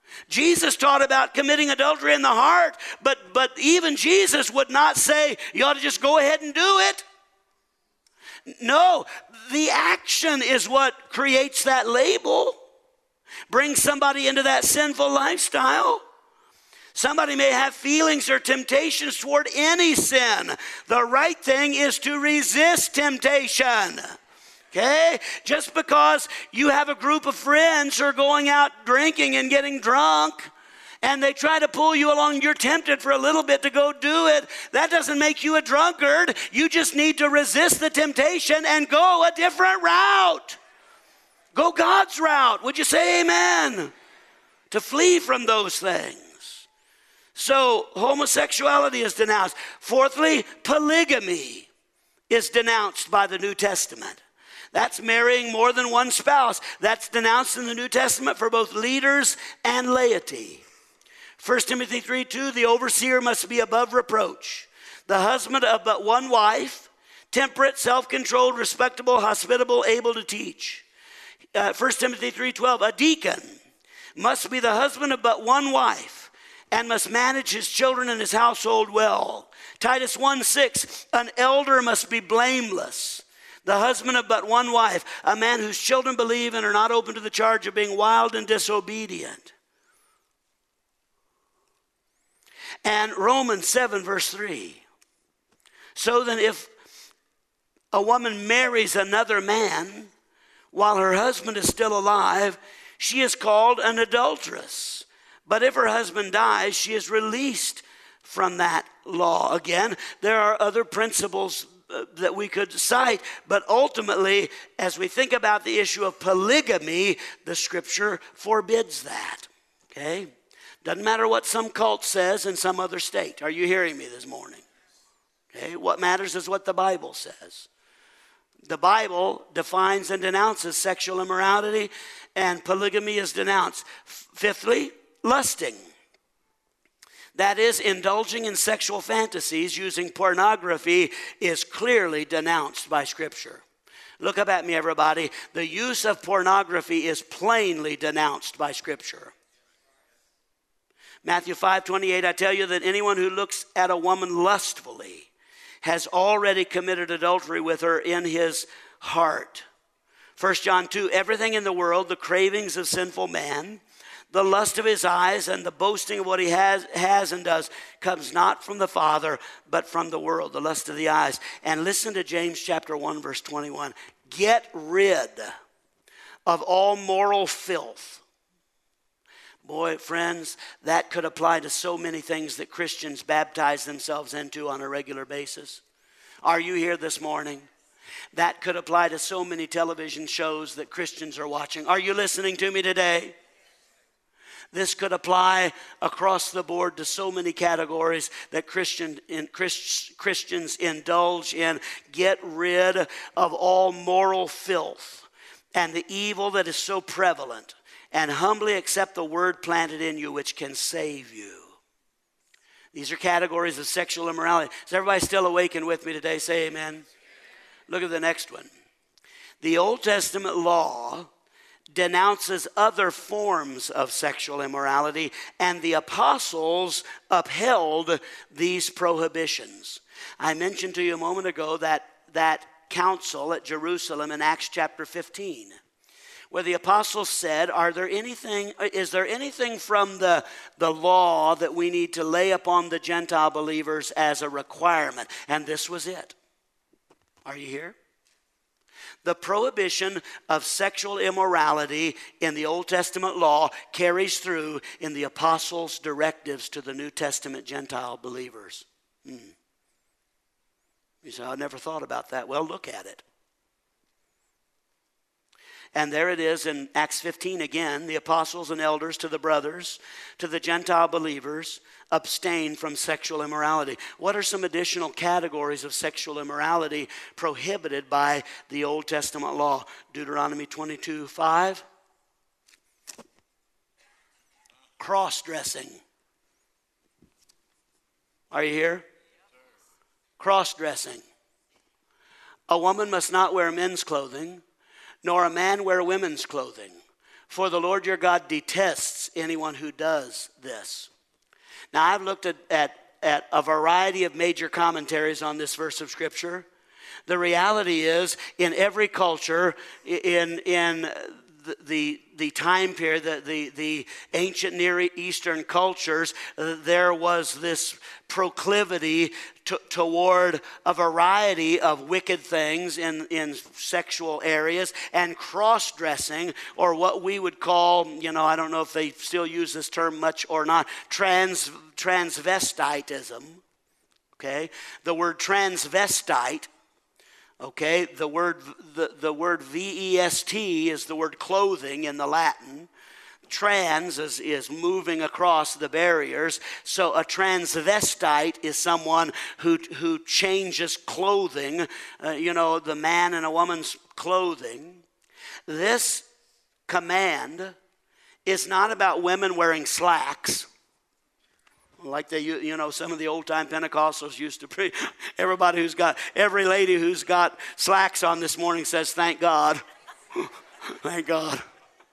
Speaker 3: Jesus taught about committing adultery in the heart, but even Jesus would not say you ought to just go ahead and do it. No, the action is what creates that label. Brings somebody into that sinful lifestyle. Somebody may have feelings or temptations toward any sin. The right thing is to resist temptation. Okay? Just because you have a group of friends who are going out drinking and getting drunk, and they try to pull you along, you're tempted for a little bit to go do it, that doesn't make you a drunkard. You just need to resist the temptation and go a different route. Go God's route. Would you say amen? To flee from those things. So homosexuality is denounced. Fourthly, polygamy is denounced by the New Testament. That's marrying more than one spouse. That's denounced in the New Testament for both leaders and laity. 1 Timothy 3:2, the overseer must be above reproach, the husband of but one wife, temperate, self-controlled, respectable, hospitable, able to teach. 1 Timothy 3:12, a deacon must be the husband of but one wife and must manage his children and his household well. Titus 1:6, an elder must be blameless, the husband of but one wife, a man whose children believe and are not open to the charge of being wild and disobedient. And Romans 7 verse 3. So then if a woman marries another man while her husband is still alive, she is called an adulteress. But if her husband dies, she is released from that law. Again, there are other principles that we could cite, but ultimately, as we think about the issue of polygamy, the scripture forbids that. Okay? Doesn't matter what some cult says in some other state. Are you hearing me this morning? Okay? What matters is what the Bible says. The Bible defines and denounces sexual immorality, and polygamy is denounced. Fifthly, lusting. That is, indulging in sexual fantasies using pornography is clearly denounced by Scripture. Look up at me, everybody. The use of pornography is plainly denounced by Scripture. Matthew 5:28, I tell you that anyone who looks at a woman lustfully has already committed adultery with her in his heart. 1 John 2, everything in the world, the cravings of sinful man, the lust of his eyes, and the boasting of what he has and does, comes not from the Father, but from the world, the lust of the eyes. And listen to James chapter 1, verse 21. Get rid of all moral filth. Boy, friends, that could apply to so many things that Christians baptize themselves into on a regular basis. Are you here this morning? That could apply to so many television shows that Christians are watching. Are you listening to me today? This could apply across the board to so many categories that Christians indulge in. Get rid of all moral filth and the evil that is so prevalent, and humbly accept the word planted in you which can save you. These are categories of sexual immorality. Is everybody still awake and with me today? Say amen. Look at the next one. The Old Testament law denounces other forms of sexual immorality, and the apostles upheld these prohibitions. I mentioned to you a moment ago that council at Jerusalem in Acts chapter 15, where the apostles said, is there anything from the law that we need to lay upon the Gentile believers as a requirement? And this was it. Are you here? The prohibition of sexual immorality in the Old Testament law carries through in the apostles' directives to the New Testament Gentile believers. You say, I never thought about that. Well, look at it. And there it is in Acts 15 again. The apostles and elders to the brothers, to the Gentile believers, abstain from sexual immorality. What are some additional categories of sexual immorality prohibited by the Old Testament law? Deuteronomy 22:5. Cross-dressing. Are you here? Cross-dressing. A woman must not wear men's clothing, nor a man wear women's clothing. For the Lord your God detests anyone who does this. Now, I've looked at a variety of major commentaries on this verse of Scripture. The reality is, in every culture, in the time period, the ancient Near Eastern cultures, there was this proclivity toward a variety of wicked things in sexual areas, and cross-dressing, or what we would call, I don't know if they still use this term much or not, transvestitism. Okay, the word transvestite. Okay, the word VEST is the word clothing in the Latin. Trans is moving across the barriers. So a transvestite is someone who changes clothing, the man and a woman's clothing. This command is not about women wearing slacks. Like some of the old-time Pentecostals used to preach. Every lady who's got slacks on this morning says, thank God. Thank God.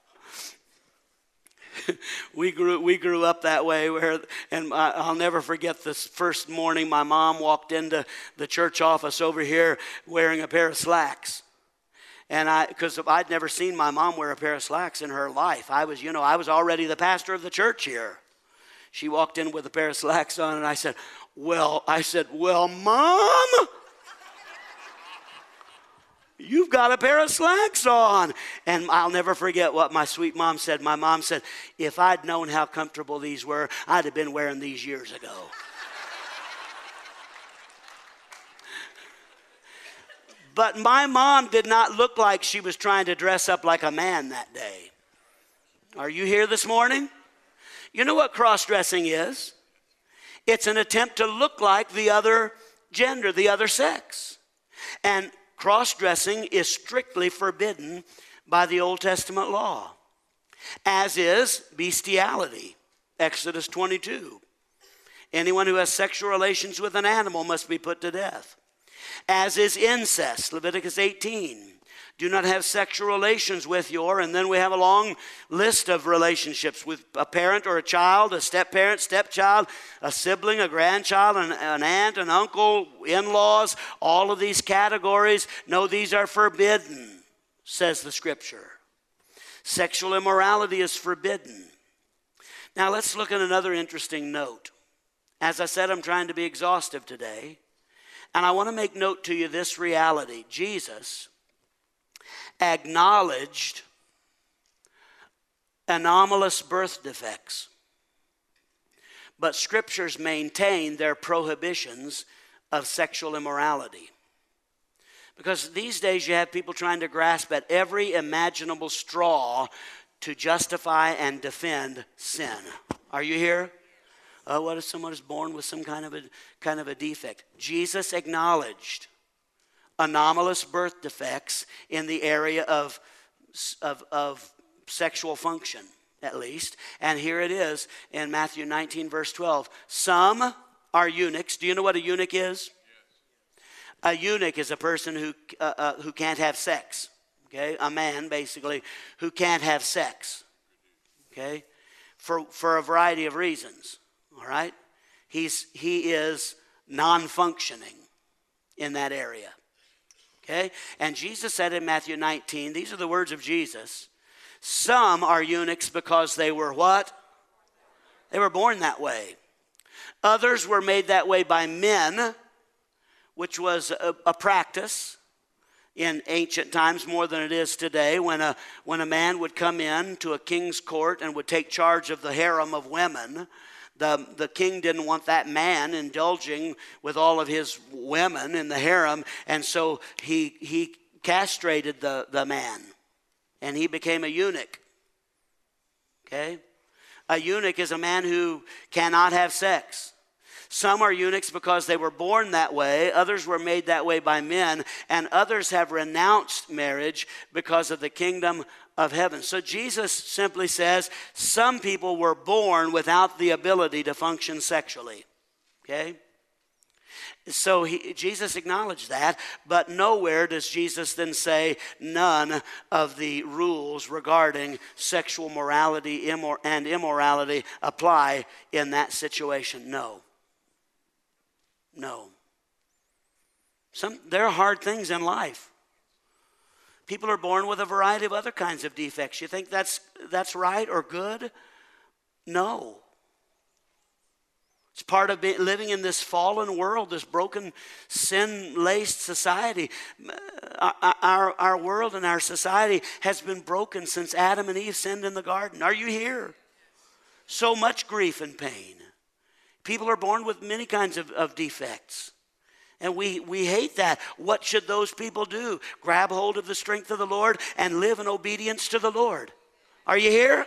Speaker 3: We grew up that way, and I'll never forget this first morning my mom walked into the church office over here wearing a pair of slacks. And because I'd never seen my mom wear a pair of slacks in her life. I was already the pastor of the church here. She walked in with a pair of slacks on, and I said, well, Mom, you've got a pair of slacks on. And I'll never forget what my sweet mom said. My mom said, if I'd known how comfortable these were, I'd have been wearing these years ago. But my mom did not look like she was trying to dress up like a man that day. Are you here this morning? You know what cross-dressing is? It's an attempt to look like the other gender, the other sex. And cross-dressing is strictly forbidden by the Old Testament law, as is bestiality, Exodus 22. Anyone who has sexual relations with an animal must be put to death. As is incest, Leviticus 18. Do not have sexual relations with your, and then we have a long list of relationships with a parent or a child, a step-parent, stepchild, a sibling, a grandchild, an aunt, an uncle, in-laws, all of these categories. No, these are forbidden, says the Scripture. Sexual immorality is forbidden. Now let's look at another interesting note. As I said, I'm trying to be exhaustive today, and I want to make note to you this reality. Jesus acknowledged anomalous birth defects, but scriptures maintain their prohibitions of sexual immorality. Because these days you have people trying to grasp at every imaginable straw to justify and defend sin. Are you here? What if someone is born with some kind of a defect? Jesus acknowledged anomalous birth defects in the area of sexual function, at least. And here it is in Matthew 19, verse 12. Some are eunuchs. Do you know what a eunuch is? Yes. A eunuch is a person who can't have sex. Okay, a man basically who can't have sex. Okay, for a variety of reasons. All right, he is non-functioning in that area. Okay? And Jesus said in Matthew 19, these are the words of Jesus, some are eunuchs because they were what? They were born that way. Others were made that way by men, which was a practice in ancient times more than it is today, when a man would come in to a king's court and would take charge of the harem of women. The king didn't want that man indulging with all of his women in the harem, and so he castrated the man, and he became a eunuch. Okay? A eunuch is a man who cannot have sex. Some are eunuchs because they were born that way. Others were made that way by men, and others have renounced marriage because of the kingdom of heaven. So Jesus simply says some people were born without the ability to function sexually. Okay? So Jesus acknowledged that, but nowhere does Jesus then say none of the rules regarding sexual morality and immorality apply in that situation. No. There are hard things in life. People are born with a variety of other kinds of defects. You think that's right or good? No. It's part of living in this fallen world, this broken, sin-laced society. Our world and our society has been broken since Adam and Eve sinned in the garden. Are you here? So much grief and pain. People are born with many kinds of defects. And we hate that. What should those people do? Grab hold of the strength of the Lord and live in obedience to the Lord. Are you here?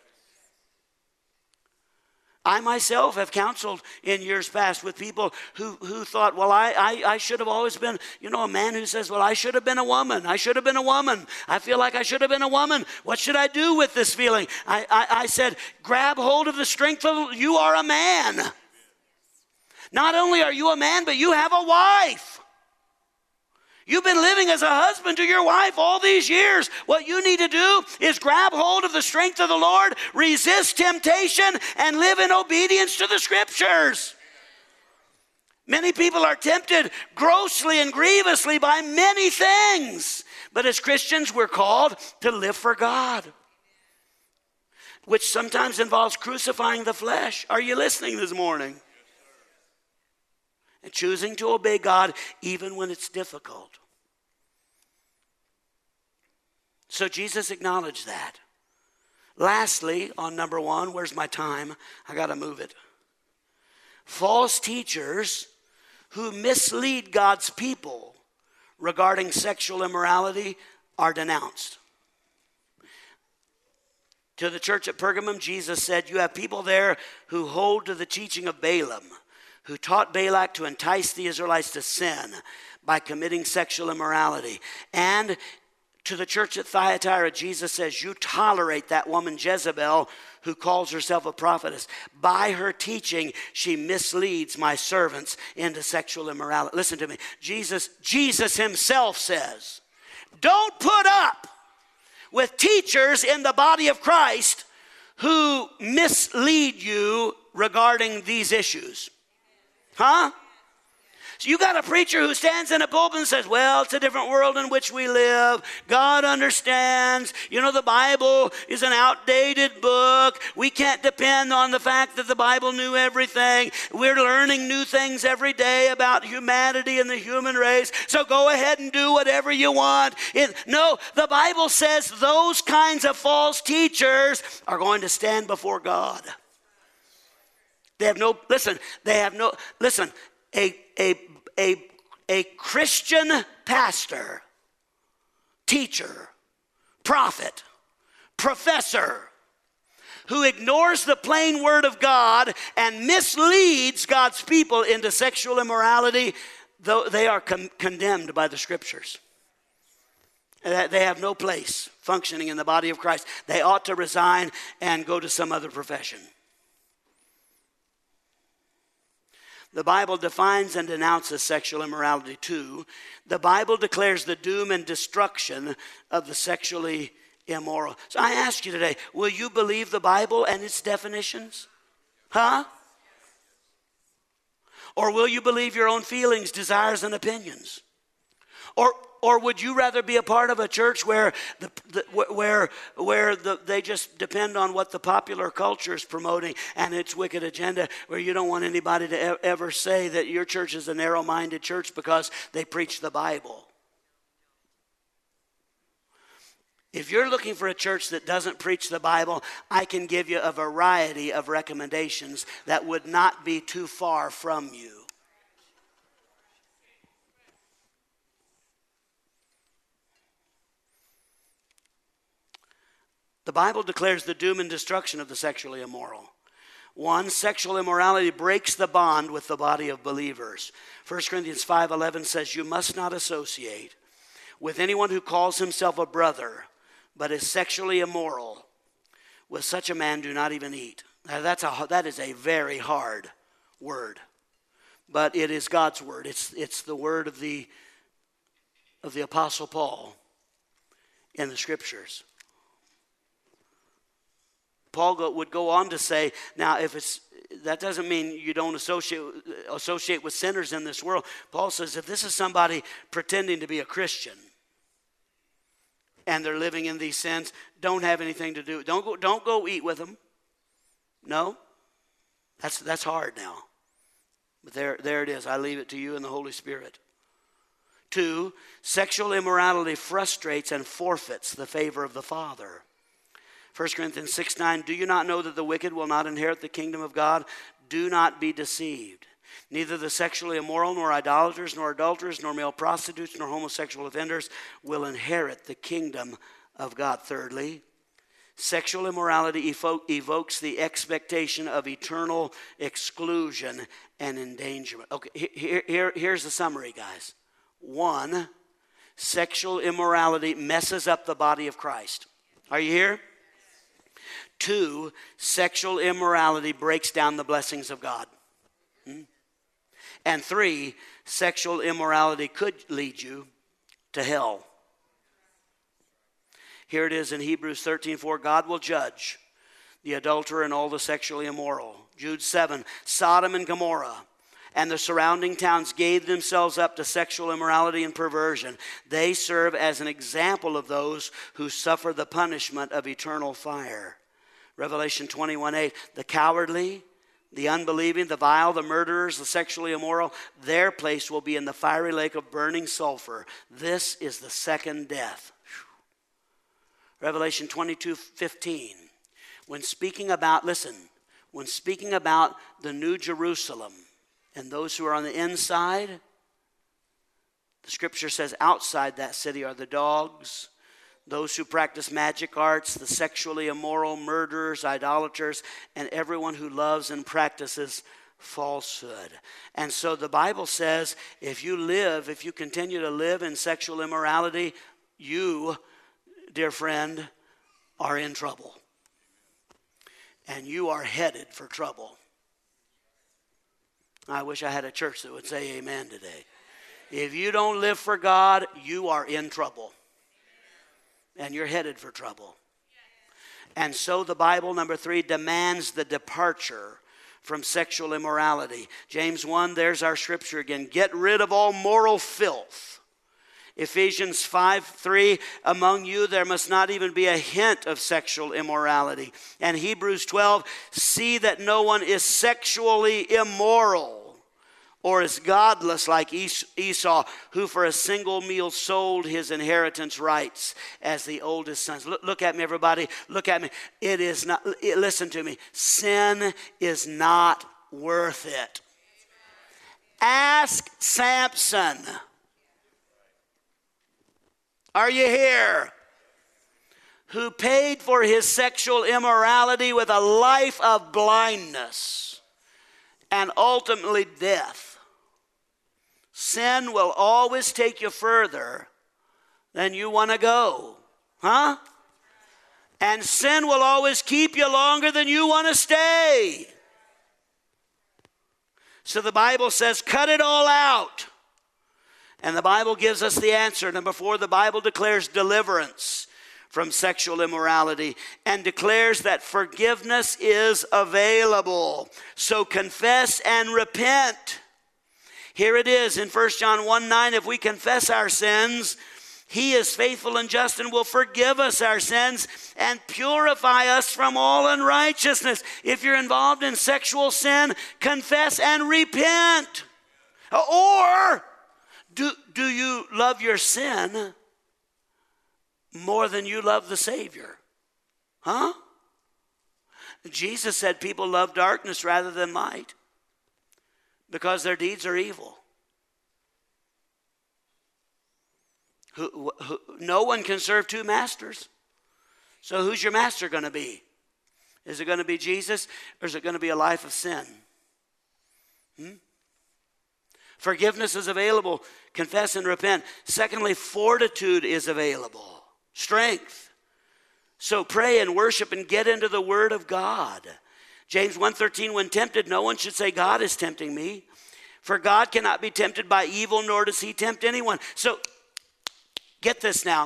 Speaker 3: I myself have counseled in years past with people who thought, well, I should have always been, a man who says, well, I should have been a woman. I should have been a woman. I feel like I should have been a woman. What should I do with this feeling? I said, grab hold of the strength of, you are a man. Not only are you a man, but you have a wife. You've been living as a husband to your wife all these years. What you need to do is grab hold of the strength of the Lord, resist temptation, and live in obedience to the Scriptures. Many people are tempted grossly and grievously by many things. But as Christians, we're called to live for God, which sometimes involves crucifying the flesh. Are you listening this morning? And choosing to obey God even when it's difficult. So Jesus acknowledged that. Lastly, on number 1, where's my time? I got to move it. False teachers who mislead God's people regarding sexual immorality are denounced. To the church at Pergamum, Jesus said, you have people there who hold to the teaching of Balaam, who taught Balak to entice the Israelites to sin by committing sexual immorality. And to the church at Thyatira, Jesus says, you tolerate that woman Jezebel who calls herself a prophetess. By her teaching, she misleads my servants into sexual immorality. Listen to me. Jesus himself says, don't put up with teachers in the body of Christ who mislead you regarding these issues. Huh? So you got a preacher who stands in a pulpit and says, well, it's a different world in which we live. God understands. The Bible is an outdated book. We can't depend on the fact that the Bible knew everything. We're learning new things every day about humanity and the human race. So go ahead and do whatever you want. No, the Bible says those kinds of false teachers are going to stand before God. A Christian pastor, teacher, prophet, professor who ignores the plain word of God and misleads God's people into sexual immorality, though they are condemned by the Scriptures. They have no place functioning in the body of Christ. They ought to resign and go to some other profession. The Bible defines and denounces sexual immorality too. The Bible declares the doom and destruction of the sexually immoral. So I ask you today, will you believe the Bible and its definitions? Huh? Or will you believe your own feelings, desires, and opinions? Or would you rather be a part of a church where they just depend on what the popular culture is promoting and its wicked agenda, where you don't want anybody to ever say that your church is a narrow-minded church because they preach the Bible? If you're looking for a church that doesn't preach the Bible, I can give you a variety of recommendations that would not be too far from you. The Bible declares the doom and destruction of the sexually immoral. 1, sexual immorality breaks the bond with the body of believers. 1 Corinthians 5:11 says, you must not associate with anyone who calls himself a brother, but is sexually immoral. With such a man, do not even eat. Now, that is a very hard word. but it is God's word. It's the word of the Apostle Paul in the Scriptures. Paul would go on to say, now that doesn't mean you don't associate with sinners in this world. Paul says if this is somebody pretending to be a Christian and they're living in these sins, don't have anything to do. Don't go eat with them. No, that's hard now. But there it is. I leave it to you and the Holy Spirit. 2, sexual immorality frustrates and forfeits the favor of the Father. 1 Corinthians 6:9, do you not know that the wicked will not inherit the kingdom of God? Do not be deceived. Neither the sexually immoral, nor idolaters, nor adulterers, nor male prostitutes, nor homosexual offenders will inherit the kingdom of God. Thirdly, sexual immorality evokes the expectation of eternal exclusion and endangerment. Okay, here's the summary, guys. 1, sexual immorality messes up the body of Christ. Are you here? 2, sexual immorality breaks down the blessings of God. And 3, sexual immorality could lead you to hell. Here it is in Hebrews 13:4, God will judge the adulterer and all the sexually immoral. Jude 7, Sodom and Gomorrah and the surrounding towns gave themselves up to sexual immorality and perversion. They serve as an example of those who suffer the punishment of eternal fire. Revelation 21:8, the cowardly, the unbelieving, the vile, the murderers, the sexually immoral, their place will be in the fiery lake of burning sulfur. This is the second death. Revelation 22:15, when speaking about the New Jerusalem and those who are on the inside, the Scripture says outside that city are the dogs, those who practice magic arts, the sexually immoral, murderers, idolaters, and everyone who loves and practices falsehood. And so the Bible says if you continue to live in sexual immorality, you, dear friend, are in trouble. And you are headed for trouble. I wish I had a church that would say amen today. If you don't live for God, you are in trouble. And you're headed for trouble. And so the Bible, number 3, demands the departure from sexual immorality. James 1, there's our scripture again. Get rid of all moral filth. Ephesians 5:3, among you there must not even be a hint of sexual immorality. And Hebrews 12, see that no one is sexually immoral or is godless like Esau, who for a single meal sold his inheritance rights as the oldest sons. Look at me, everybody. Look at me. Listen to me. Sin is not worth it. Ask Samson. Are you here? Who paid for his sexual immorality with a life of blindness and ultimately death. Sin will always take you further than you want to go. Huh? And sin will always keep you longer than you want to stay. So the Bible says, cut it all out. And the Bible gives us the answer. Number 4, the Bible declares deliverance from sexual immorality and declares that forgiveness is available. So confess and repent. Here it is in 1 John 1:9, if we confess our sins, he is faithful and just and will forgive us our sins and purify us from all unrighteousness. If you're involved in sexual sin, confess and repent. Or do you love your sin more than you love the Savior? Huh? Jesus said people love darkness rather than light because their deeds are evil. No one can serve two masters. So who's your master going to be? Is it going to be Jesus, or is it going to be a life of sin? Forgiveness is available. Confess and repent. Secondly, fortitude is available. Strength. So pray and worship and get into the Word of God. James 1:13, when tempted, no one should say, God is tempting me. For God cannot be tempted by evil, nor does he tempt anyone. So, get this now.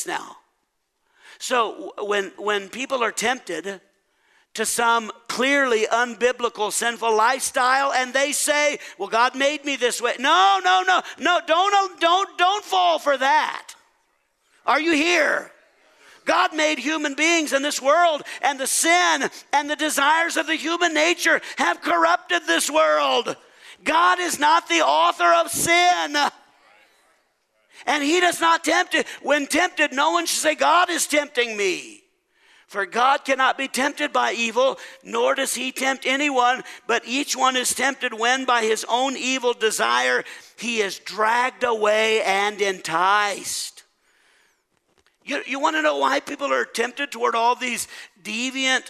Speaker 3: So, when people are tempted to some clearly unbiblical sinful lifestyle, and they say, well, God made me this way. No, don't fall for that. Are you here? God made human beings in this world, and the sin and the desires of the human nature have corrupted this world. God is not the author of sin. And he does not tempt it. When tempted, no one should say, God is tempting me. For God cannot be tempted by evil, nor does he tempt anyone, but each one is tempted when by his own evil desire he is dragged away and enticed. You want to know why people are tempted toward all these deviant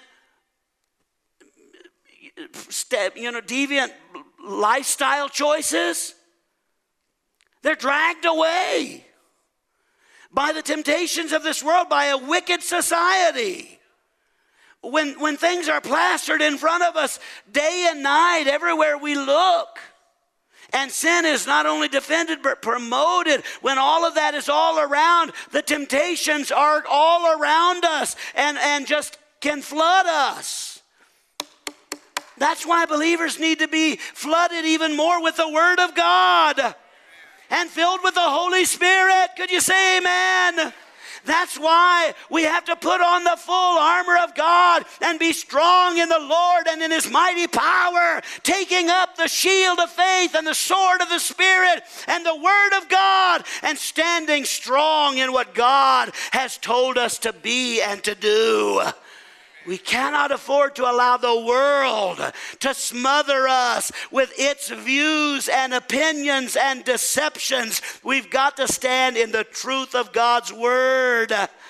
Speaker 3: lifestyle choices? They're dragged away by the temptations of this world, by a wicked society. When things are plastered in front of us day and night, everywhere we look, and sin is not only defended but promoted, when all of that is all around, the temptations are all around us and just can flood us. That's why believers need to be flooded even more with the Word of God and filled with the Holy Spirit. Could you say amen? That's why we have to put on the full armor of God and be strong in the Lord and in his mighty power, taking up the shield of faith and the sword of the Spirit and the Word of God, and standing strong in what God has told us to be and to do. We cannot afford to allow the world to smother us with its views and opinions and deceptions. We've got to stand in the truth of God's word.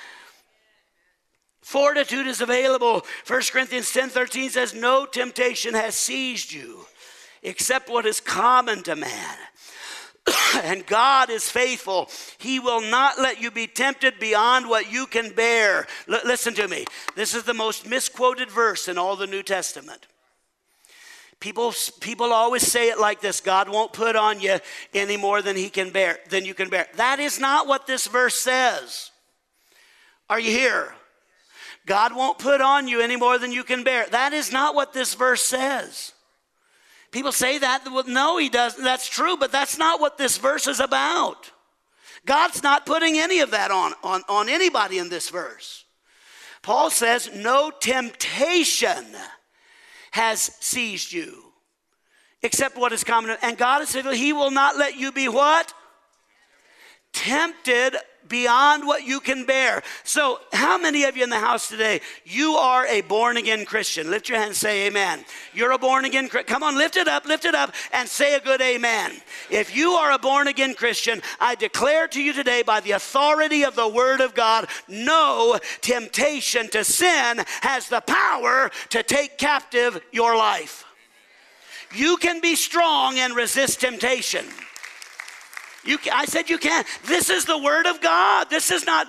Speaker 3: Fortitude is available. 1 Corinthians 10:13 says, no temptation has seized you except what is common to man. And God is faithful. He will not let you be tempted beyond what you can bear. Listen to me. This is the most misquoted verse in all the New Testament. People always say it like this: God won't put on you any more than you can bear. That is not what this verse says. Are you here? God won't put on you any more than you can bear. That is not what this verse says. People say that. Well, no, he doesn't. That's true, but that's not what this verse is about. God's not putting any of that on anybody in this verse. Paul says, no temptation has seized you except what is common. And God is faithful. He will not let you be what? Tempted beyond what you can bear. So how many of you in the house today, you are a born-again Christian? Lift your hand and say amen. You're a born-again Christian. Come on, lift it up, and say a good amen. If you are a born-again Christian, I declare to you today by the authority of the Word of God, no temptation to sin has the power to take captive your life. You can be strong and resist temptation. I said you can. This is the Word of God. This is not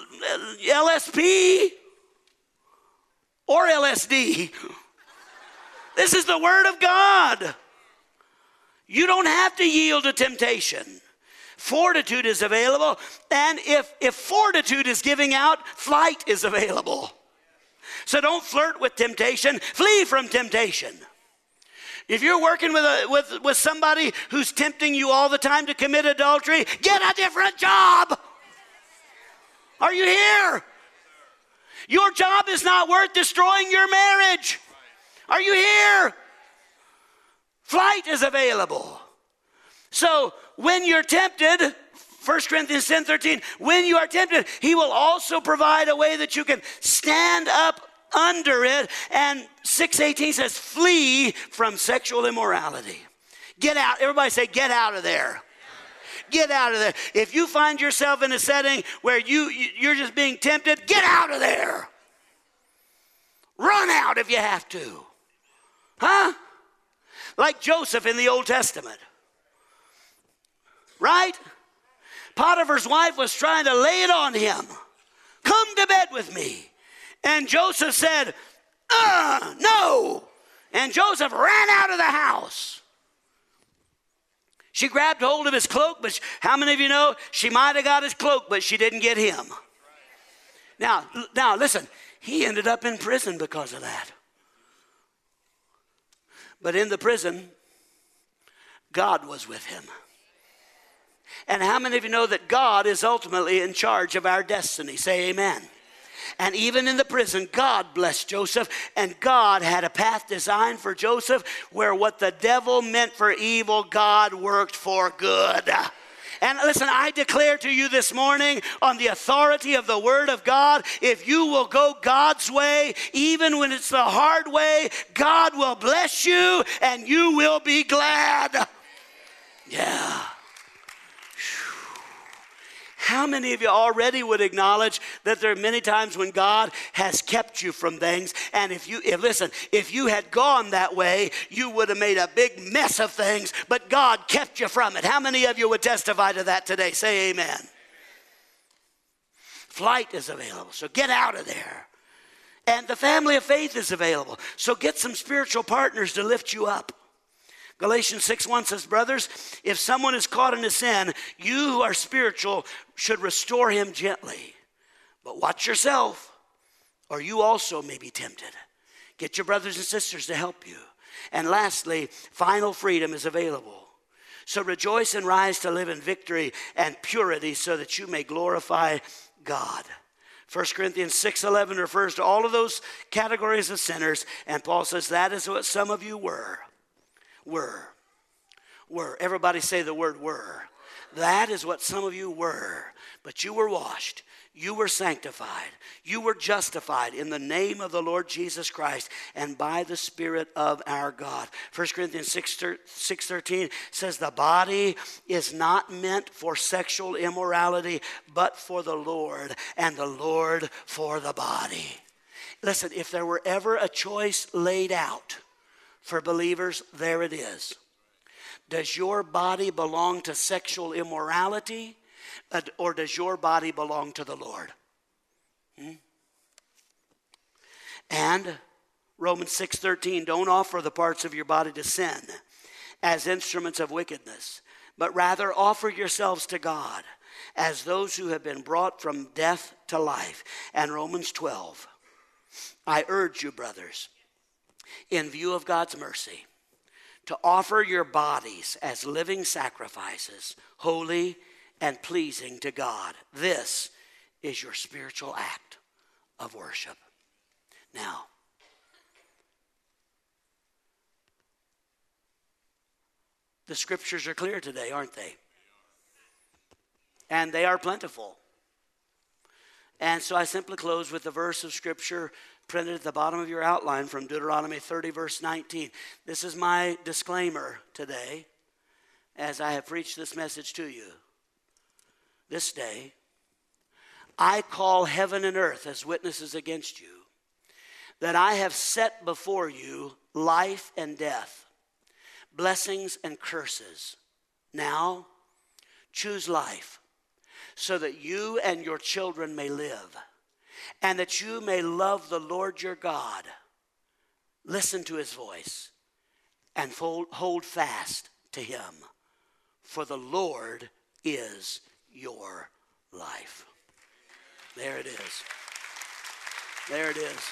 Speaker 3: LSP or LSD. This is the Word of God. You don't have to yield to temptation. Fortitude is available. And if fortitude is giving out, flight is available. So don't flirt with temptation. Flee from temptation. If you're working with somebody who's tempting you all the time to commit adultery, get a different job. Are you here? Your job is not worth destroying your marriage. Are you here? Flight is available. So when you're tempted, 1 Corinthians 10:13, when you are tempted, he will also provide a way that you can stand up under it. And 6:18 says, flee from sexual immorality. Get out. Everybody say, get out of there. Get out of there. If you find yourself in a setting where you're just being tempted, get out of there. Run out if you have to. Huh? Like Joseph in the Old Testament. Right? Potiphar's wife was trying to lay it on him. Come to bed with me. And Joseph said, no. And Joseph ran out of the house. She grabbed hold of his cloak, but how many of you know she might have got his cloak, but she didn't get him? Now listen, he ended up in prison because of that. But in the prison, God was with him. And how many of you know that God is ultimately in charge of our destiny? Say amen. And even in the prison, God blessed Joseph, and God had a path designed for Joseph where what the devil meant for evil, God worked for good. And listen, I declare to you this morning on the authority of the Word of God, if you will go God's way, even when it's the hard way, God will bless you and you will be glad. Yeah. How many of you already would acknowledge that there are many times when God has kept you from things, and if you had gone that way, you would have made a big mess of things, but God kept you from it? How many of you would testify to that today? Say amen. Flight is available, so get out of there. And the family of faith is available, so get some spiritual partners to lift you up. Galatians 6:1 says, brothers, if someone is caught in a sin, you who are spiritual should restore him gently. But watch yourself, or you also may be tempted. Get your brothers and sisters to help you. And lastly, final freedom is available. So rejoice and rise to live in victory and purity so that you may glorify God. 1 Corinthians 6:11 refers to all of those categories of sinners, and Paul says that is what some of you were. Everybody say the word were. That is what some of you were. But you were washed. You were sanctified. You were justified in the name of the Lord Jesus Christ and by the Spirit of our God. 1 Corinthians 6:13 says the body is not meant for sexual immorality, but for the Lord, and the Lord for the body. Listen, if there were ever a choice laid out for believers, there it is. Does your body belong to sexual immorality, or does your body belong to the Lord? And Romans 6:13, don't offer the parts of your body to sin as instruments of wickedness, but rather offer yourselves to God as those who have been brought from death to life. And Romans 12, I urge you, brothers, in view of God's mercy, to offer your bodies as living sacrifices, holy and pleasing to God. This is your spiritual act of worship. Now, the scriptures are clear today, aren't they? And they are plentiful. And so I simply close with the verse of scripture printed at the bottom of your outline from Deuteronomy 30, verse 19. This is my disclaimer today as I have preached this message to you. This day, I call heaven and earth as witnesses against you, that I have set before you life and death, blessings and curses. Now, choose life, so that you and your children may live, and that you may love the Lord your God, listen to his voice, and hold fast to him, for the Lord is your life. There it is. There it is.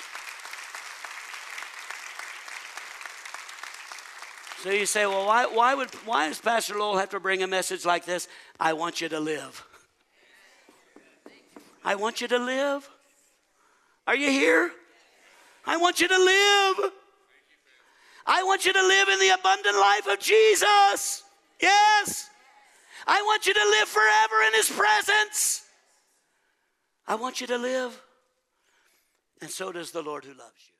Speaker 3: So you say, well, why does Pastor Lowell have to bring a message like this? I want you to live. I want you to live. Are you here? I want you to live. I want you to live in the abundant life of Jesus. Yes. I want you to live forever in his presence. I want you to live. And so does the Lord who loves you.